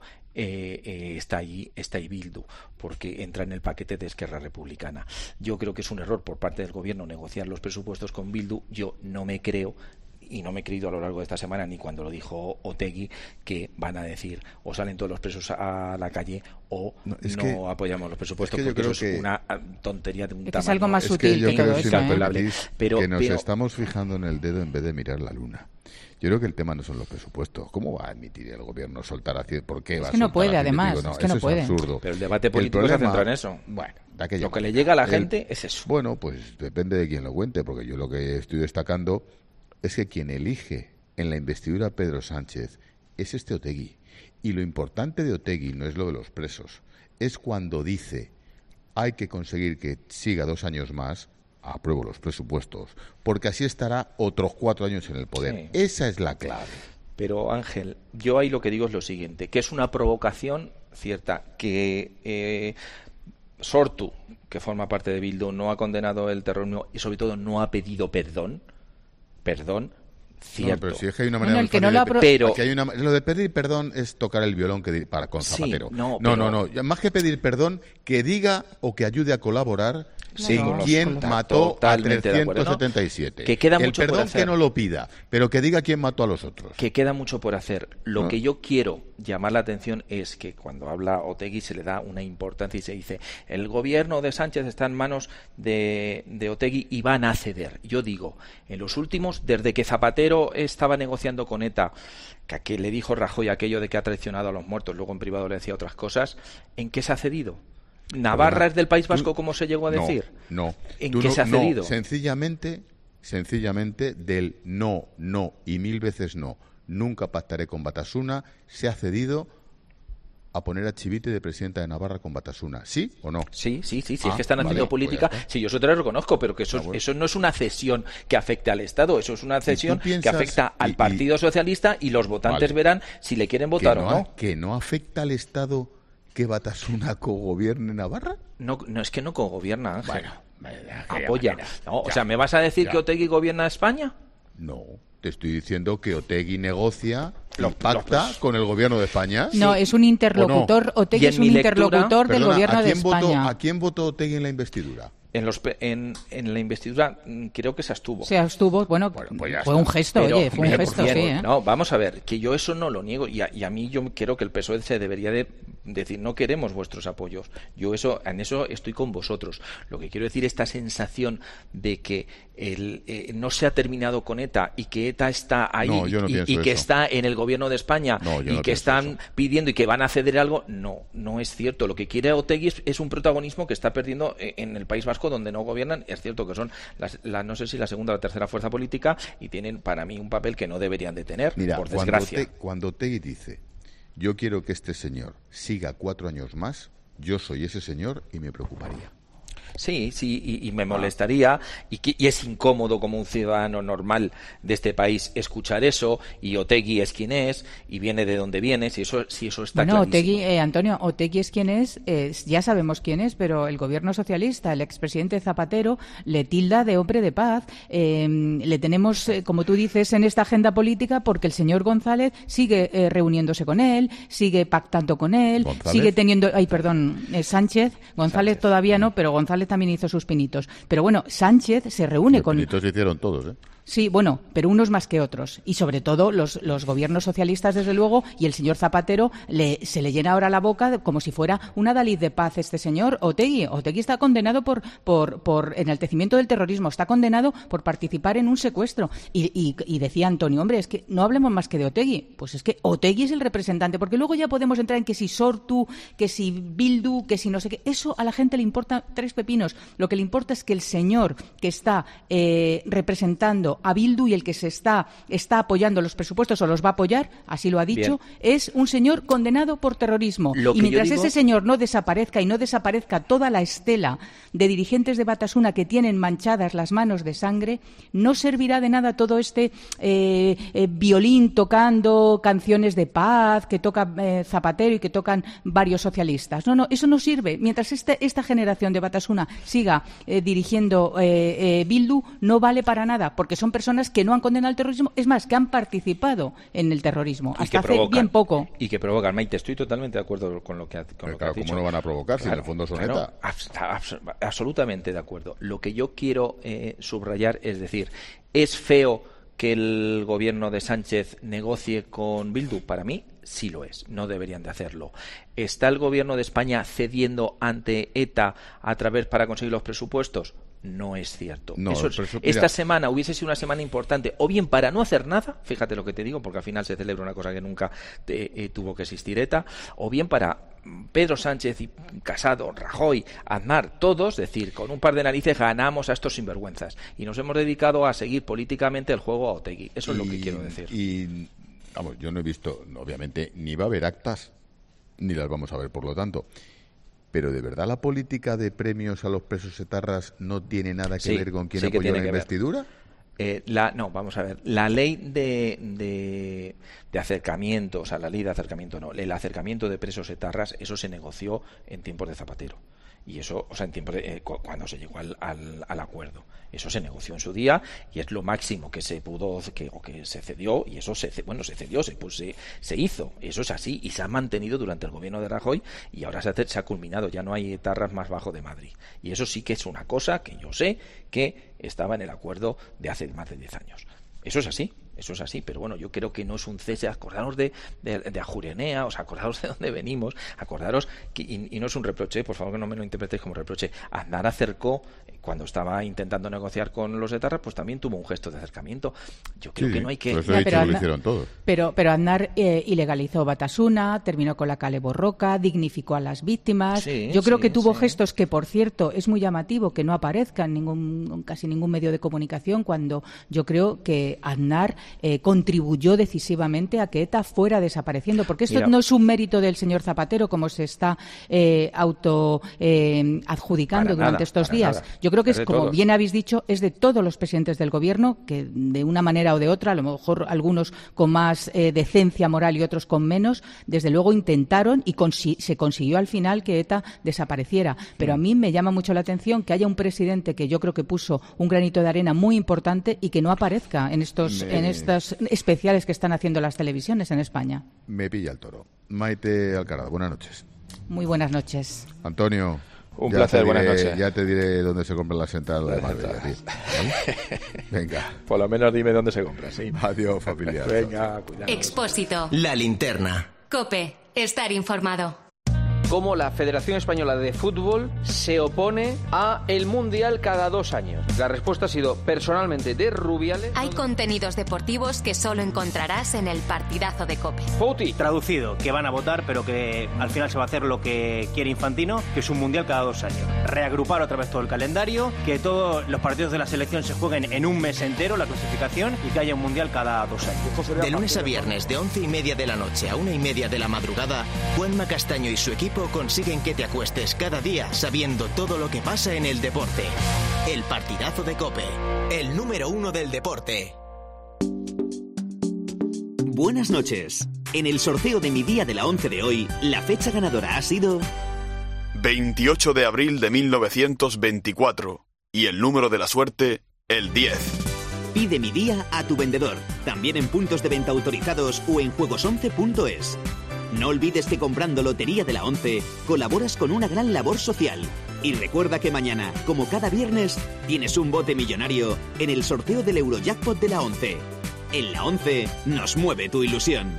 está ahí Bildu, porque entra en el paquete de Esquerra Republicana. Yo creo que es un error por parte del gobierno negociar los presupuestos con Bildu. Yo no me creo, y no me he creído a lo largo de esta semana, ni cuando lo dijo Otegi, que van a decir o salen todos los presos a la calle o no apoyamos los presupuestos, porque eso es una tontería de un tamaño. Es algo más sutil que todo eso, pero que nos estamos fijando en el dedo en vez de mirar la luna. Yo creo que el tema no son los presupuestos. ¿Cómo va a admitir el gobierno soltar a Cid? ¿Por qué va a soltar? Es que no puede, además. No, es que no puede. Es absurdo. Pero el debate político se centra en eso. Bueno, lo que le llega a la gente es eso. Bueno, pues depende de quién lo cuente, porque yo lo que estoy destacando es que quien elige en la investidura a Pedro Sánchez es Otegi. Y lo importante de Otegi no es lo de los presos, es cuando dice hay que conseguir que siga 2 años más, apruebo los presupuestos, porque así estará otros 4 años en el poder. Sí. Esa es la clave. Pero Ángel, yo ahí lo que digo es lo siguiente, que es una provocación cierta, que Sortu, que forma parte de Bildu, no ha condenado el terrorismo y sobre todo no ha pedido perdón, cierto. No, pero si es que hay una manera lo de pedir perdón es tocar el violón con Zapatero. Sí, no, más que pedir perdón, que diga o que ayude a colaborar quién mató a 377. Que queda mucho el perdón por hacer. Que no lo pida, pero que diga quién mató a los otros. Que queda mucho por hacer. Lo que yo quiero llamar la atención es que cuando habla Otegi se le da una importancia y se dice el gobierno de Sánchez está en manos de Otegi y van a ceder. Yo digo, en los últimos, desde que Zapatero estaba negociando con ETA, que le dijo Rajoy aquello de que ha traicionado a los muertos, luego en privado le decía otras cosas, ¿en qué se ha cedido? ¿Navarra es del País Vasco, como se llegó a decir? No. ¿En qué se ha cedido? Sencillamente del no y 1000 veces no, nunca pactaré con Batasuna, se ha cedido a poner a Chivite de presidenta de Navarra con Batasuna. ¿Sí o no? Sí, es que están haciendo política. Pues sí, yo eso te lo reconozco, pero que eso no es una cesión que afecte al Estado, eso es una cesión que afecta al Partido Socialista y los votantes verán si le quieren votar o no. ¿Que no afecta al Estado que Batasuna cogobierne Navarra? No es que no cogobierna, Ángel. Bueno, apoya. O sea, ¿me vas a decir que Otegi gobierna España? No. Te estoy diciendo que Otegi negocia, pacta con el gobierno de España. No, es un interlocutor. No? Otegi es un interlocutor del gobierno de España. ¿A quién votó Otegi en la investidura? En la investidura creo que se abstuvo. Bueno pues fue un gesto, fue un gesto, sí. No, vamos a ver, que yo eso no lo niego y a mí yo creo que el PSOE se debería de decir, no queremos vuestros apoyos. Yo en eso estoy con vosotros. Lo que quiero decir, esta sensación de que no se ha terminado con ETA y que ETA está ahí y que está en el gobierno de España y que están pidiendo y que van a ceder algo, no es cierto. Lo que quiere Otegi es un protagonismo que está perdiendo en el País Vasco, donde no gobiernan. Es cierto que son no sé si la segunda o la tercera fuerza política y tienen para mí un papel que no deberían de tener. Mira, por desgracia. Cuando Otegi dice, yo quiero que este señor siga 4 años más, yo soy ese señor y me preocuparía. Sí, y me molestaría y es incómodo como un ciudadano normal de este país escuchar eso, y Otegi es quien es y viene de donde viene, si eso está clarísimo. Otegi, Antonio, Otegi es quien es, ya sabemos quién es, pero el gobierno socialista, el expresidente Zapatero, le tilda de hombre de paz. Le tenemos, como tú dices, en esta agenda política porque el señor González sigue reuniéndose con él, sigue pactando con él, sigue teniendo... Sánchez, González todavía no, pero González también hizo sus pinitos. Pero bueno, Sánchez se reúne con... Los pinitos se hicieron todos, ¿eh? Sí, bueno, pero unos más que otros. Y sobre todo los gobiernos socialistas, desde luego, y el señor Zapatero se le llena ahora la boca como si fuera un adalid de paz este señor Otegi. Otegi está condenado por enaltecimiento del terrorismo, está condenado por participar en un secuestro. Y decía Antonio, hombre, es que no hablemos más que de Otegi. Pues es que Otegi es el representante, porque luego ya podemos entrar en que si Sortu, que si Bildu, que si no sé qué. Eso a la gente le importa 3 pepinos. Lo que le importa es que el señor que está representando a Bildu y el que se está apoyando los presupuestos o los va a apoyar, así lo ha dicho, es un señor condenado por terrorismo. Y mientras ese señor no desaparezca y no desaparezca toda la estela de dirigentes de Batasuna que tienen manchadas las manos de sangre, no servirá de nada todo este violín tocando canciones de paz que toca Zapatero y que tocan varios socialistas. No, eso no sirve. Mientras esta generación de Batasuna siga dirigiendo Bildu, no vale para nada, porque son personas que no han condenado el terrorismo, es más, que han participado en el terrorismo, hasta hace bien poco. Y que provocan. Maite, estoy totalmente de acuerdo con lo que has dicho. ¿Cómo no van a provocar si en el fondo son ETA? Absolutamente de acuerdo. Lo que yo quiero subrayar es decir, ¿es feo que el gobierno de Sánchez negocie con Bildu? Para mí sí lo es, no deberían de hacerlo. ¿Está el gobierno de España cediendo ante ETA para conseguir los presupuestos? No es cierto. Esta semana hubiese sido una semana importante, o bien para no hacer nada, fíjate lo que te digo, porque al final se celebra una cosa que nunca tuvo que existir ETA, o bien para Pedro Sánchez y Casado, Rajoy, Aznar, todos, decir, con un par de narices ganamos a estos sinvergüenzas y nos hemos dedicado a seguir políticamente el juego a Otegi. Eso es lo que quiero decir. Y vamos, yo no he visto, obviamente, ni va a haber actas, ni las vamos a ver, por lo tanto. Pero ¿de verdad la política de premios a los presos etarras no tiene nada que ver con quién apoyó la investidura? No, vamos a ver. La ley de acercamiento, o sea, la ley de acercamiento no, el acercamiento de presos etarras, eso se negoció en tiempos de Zapatero. Y eso, o sea, en tiempos cuando se llegó al acuerdo. Eso se negoció en su día y es lo máximo que se pudo, que se cedió, y eso se cedió, se hizo. Eso es así y se ha mantenido durante el gobierno de Rajoy y ahora se ha culminado. Ya no hay etarras más bajo de Madrid. Y eso sí que es una cosa que yo sé que estaba en el acuerdo de hace más de 10 años. Eso es así, pero bueno, yo creo que no es un cese. Acordaros de Ajuria, o sea, acordaros de dónde venimos, acordaros que, y no es un reproche, por favor que no me lo interpretéis como reproche. Aznar acercó, cuando estaba intentando negociar con los etarras, pues también tuvo un gesto de acercamiento. Yo creo que no hay que... Pero eso lo hicieron todos. Pero Aznar ilegalizó Batasuna, terminó con la Kale Borroka, dignificó a las víctimas. Yo creo que tuvo gestos que, por cierto, es muy llamativo que no aparezcan en casi ningún medio de comunicación, cuando yo creo que Aznar contribuyó decisivamente a que ETA fuera desapareciendo, porque esto no es un mérito del señor Zapatero, como se está adjudicando durante estos días. Yo creo que es, como bien habéis dicho, es de todos los presidentes del gobierno que de una manera o de otra, a lo mejor algunos con más decencia moral y otros con menos, desde luego intentaron y se consiguió al final que ETA desapareciera. Pero a mí me llama mucho la atención que haya un presidente que yo creo que puso un granito de arena muy importante y que no aparezca en estos especiales que están haciendo las televisiones en España. Me pilla el toro. Maite Alcaraz, buenas noches. Muy buenas noches. Antonio. Un placer, buenas noches. Ya te diré dónde se compran las entradas de Marbella, tío. ¿Vale? Venga. Por lo menos dime dónde se compra, sí. Adiós, familiar. Venga, cuidado. Expósito. La linterna. COPE. Estar informado. Cómo la Federación Española de Fútbol se opone a el Mundial cada 2 años. La respuesta ha sido personalmente de Rubiales. Hay contenidos deportivos que solo encontrarás en el partidazo de COPE. Fouti. Traducido, que van a votar, pero que al final se va a hacer lo que quiere Infantino, que es un Mundial cada 2 años. Reagrupar otra vez todo el calendario, que todos los partidos de la selección se jueguen en un mes entero, la clasificación, y que haya un Mundial cada 2 años. De lunes a viernes, de 11:30 de la noche a 1:30 de la madrugada, Juanma Castaño y su equipo consiguen que te acuestes cada día sabiendo todo lo que pasa en el deporte. El partidazo de COPE, el número 1 del deporte. Buenas noches. En el sorteo de mi día de la 11 de hoy, la fecha ganadora ha sido 28 de abril de 1924. Y el número de la suerte, el 10. Pide mi día a tu vendedor, también en puntos de venta autorizados o en juegos11.es. No olvides que comprando Lotería de la 11 colaboras con una gran labor social. Y recuerda que mañana, como cada viernes, tienes un bote millonario en el sorteo del Eurojackpot de la 11. En la 11 nos mueve tu ilusión.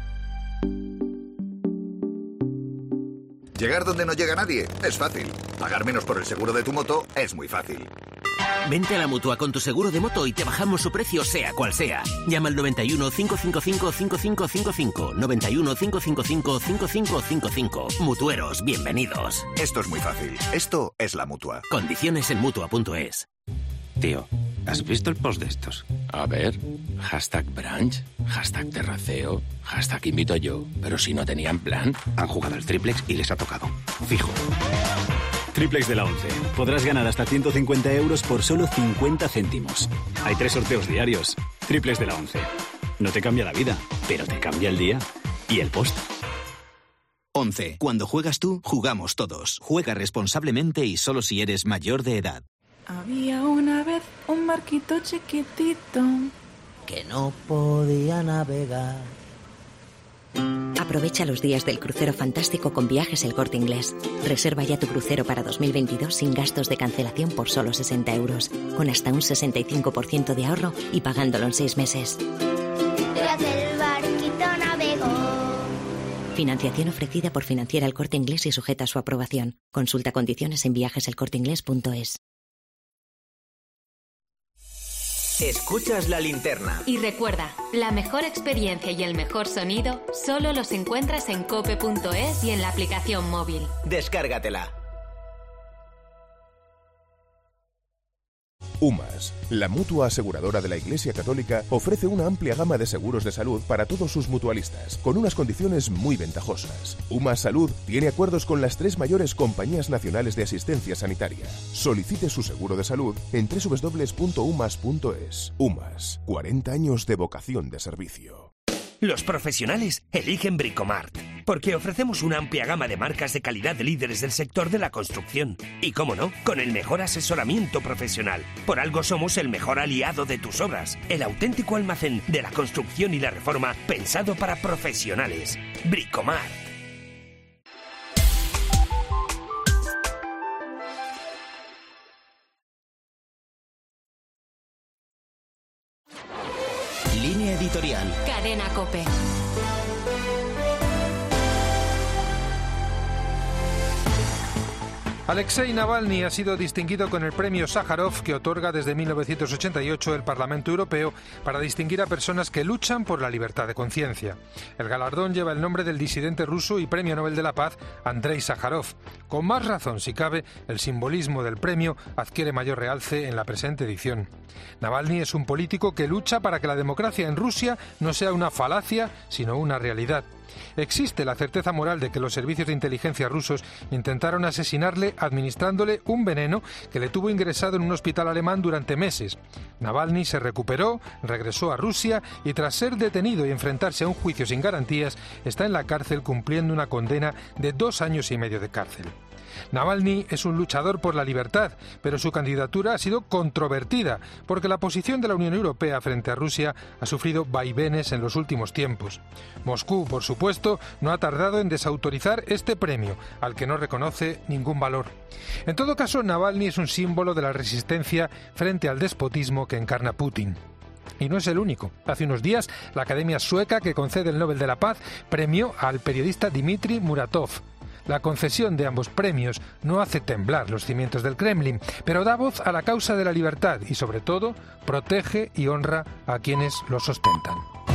Llegar donde no llega nadie es fácil. Pagar menos por el seguro de tu moto es muy fácil. Vente a la Mutua con tu seguro de moto y te bajamos su precio sea cual sea. Llama al 91 555 5555. 91 555 5555. Mutueros, bienvenidos. Esto es muy fácil. Esto es la Mutua. Condiciones en Mutua.es. Tío, ¿has visto el post de estos? A ver, #brunch, #terraceo, #invito yo. Pero si no tenían plan, han jugado al triplex y les ha tocado. Fijo. Triplex de la 11. Podrás ganar hasta 150 euros por solo 50 céntimos. Hay 3 sorteos diarios. Triplex de la 11. No te cambia la vida, pero te cambia el día y el post. 11. Cuando juegas tú, jugamos todos. Juega responsablemente y solo si eres mayor de edad. Había una vez un barquito chiquitito que no podía navegar. Aprovecha los días del crucero fantástico con Viajes El Corte Inglés. Reserva ya tu crucero para 2022 sin gastos de cancelación por solo 60 euros, con hasta un 65% de ahorro y pagándolo en 6 meses. Tras el barquito navegó. Financiación ofrecida por Financiera El Corte Inglés y sujeta a su aprobación. Consulta condiciones en viajeselcorteinglés.es. Escuchas la linterna. Y recuerda, la mejor experiencia y el mejor sonido solo los encuentras en cope.es y en la aplicación móvil. Descárgatela. UMAS, la mutua aseguradora de la Iglesia Católica, ofrece una amplia gama de seguros de salud para todos sus mutualistas, con unas condiciones muy ventajosas. UMAS Salud tiene acuerdos con las 3 mayores compañías nacionales de asistencia sanitaria. Solicite su seguro de salud en www.umas.es. UMAS, 40 años de vocación de servicio. Los profesionales eligen Bricomart, porque ofrecemos una amplia gama de marcas de calidad de líderes del sector de la construcción. Y cómo no, con el mejor asesoramiento profesional. Por algo somos el mejor aliado de tus obras, el auténtico almacén de la construcción y la reforma pensado para profesionales. Bricomart. Línea editorial. Cadena COPE. Alexei Navalny ha sido distinguido con el premio Sájarov que otorga desde 1988 el Parlamento Europeo para distinguir a personas que luchan por la libertad de conciencia. El galardón lleva el nombre del disidente ruso y premio Nobel de la Paz Andrei Sájarov. Con más razón, si cabe, el simbolismo del premio adquiere mayor realce en la presente edición. Navalny es un político que lucha para que la democracia en Rusia no sea una falacia, sino una realidad. Existe la certeza moral de que los servicios de inteligencia rusos intentaron asesinarle administrándole un veneno que le tuvo ingresado en un hospital alemán durante meses. Navalny se recuperó, regresó a Rusia y tras ser detenido y enfrentarse a un juicio sin garantías, está en la cárcel cumpliendo una condena de 2 años y medio de cárcel. Navalny es un luchador por la libertad, pero su candidatura ha sido controvertida porque la posición de la Unión Europea frente a Rusia ha sufrido vaivenes en los últimos tiempos. Moscú, por supuesto, no ha tardado en desautorizar este premio, al que no reconoce ningún valor. En todo caso, Navalny es un símbolo de la resistencia frente al despotismo que encarna Putin. Y no es el único. Hace unos días, la Academia Sueca, que concede el Nobel de la Paz, premió al periodista Dmitry Muratov. La concesión de ambos premios no hace temblar los cimientos del Kremlin, pero da voz a la causa de la libertad y, sobre todo, protege y honra a quienes lo sostentan.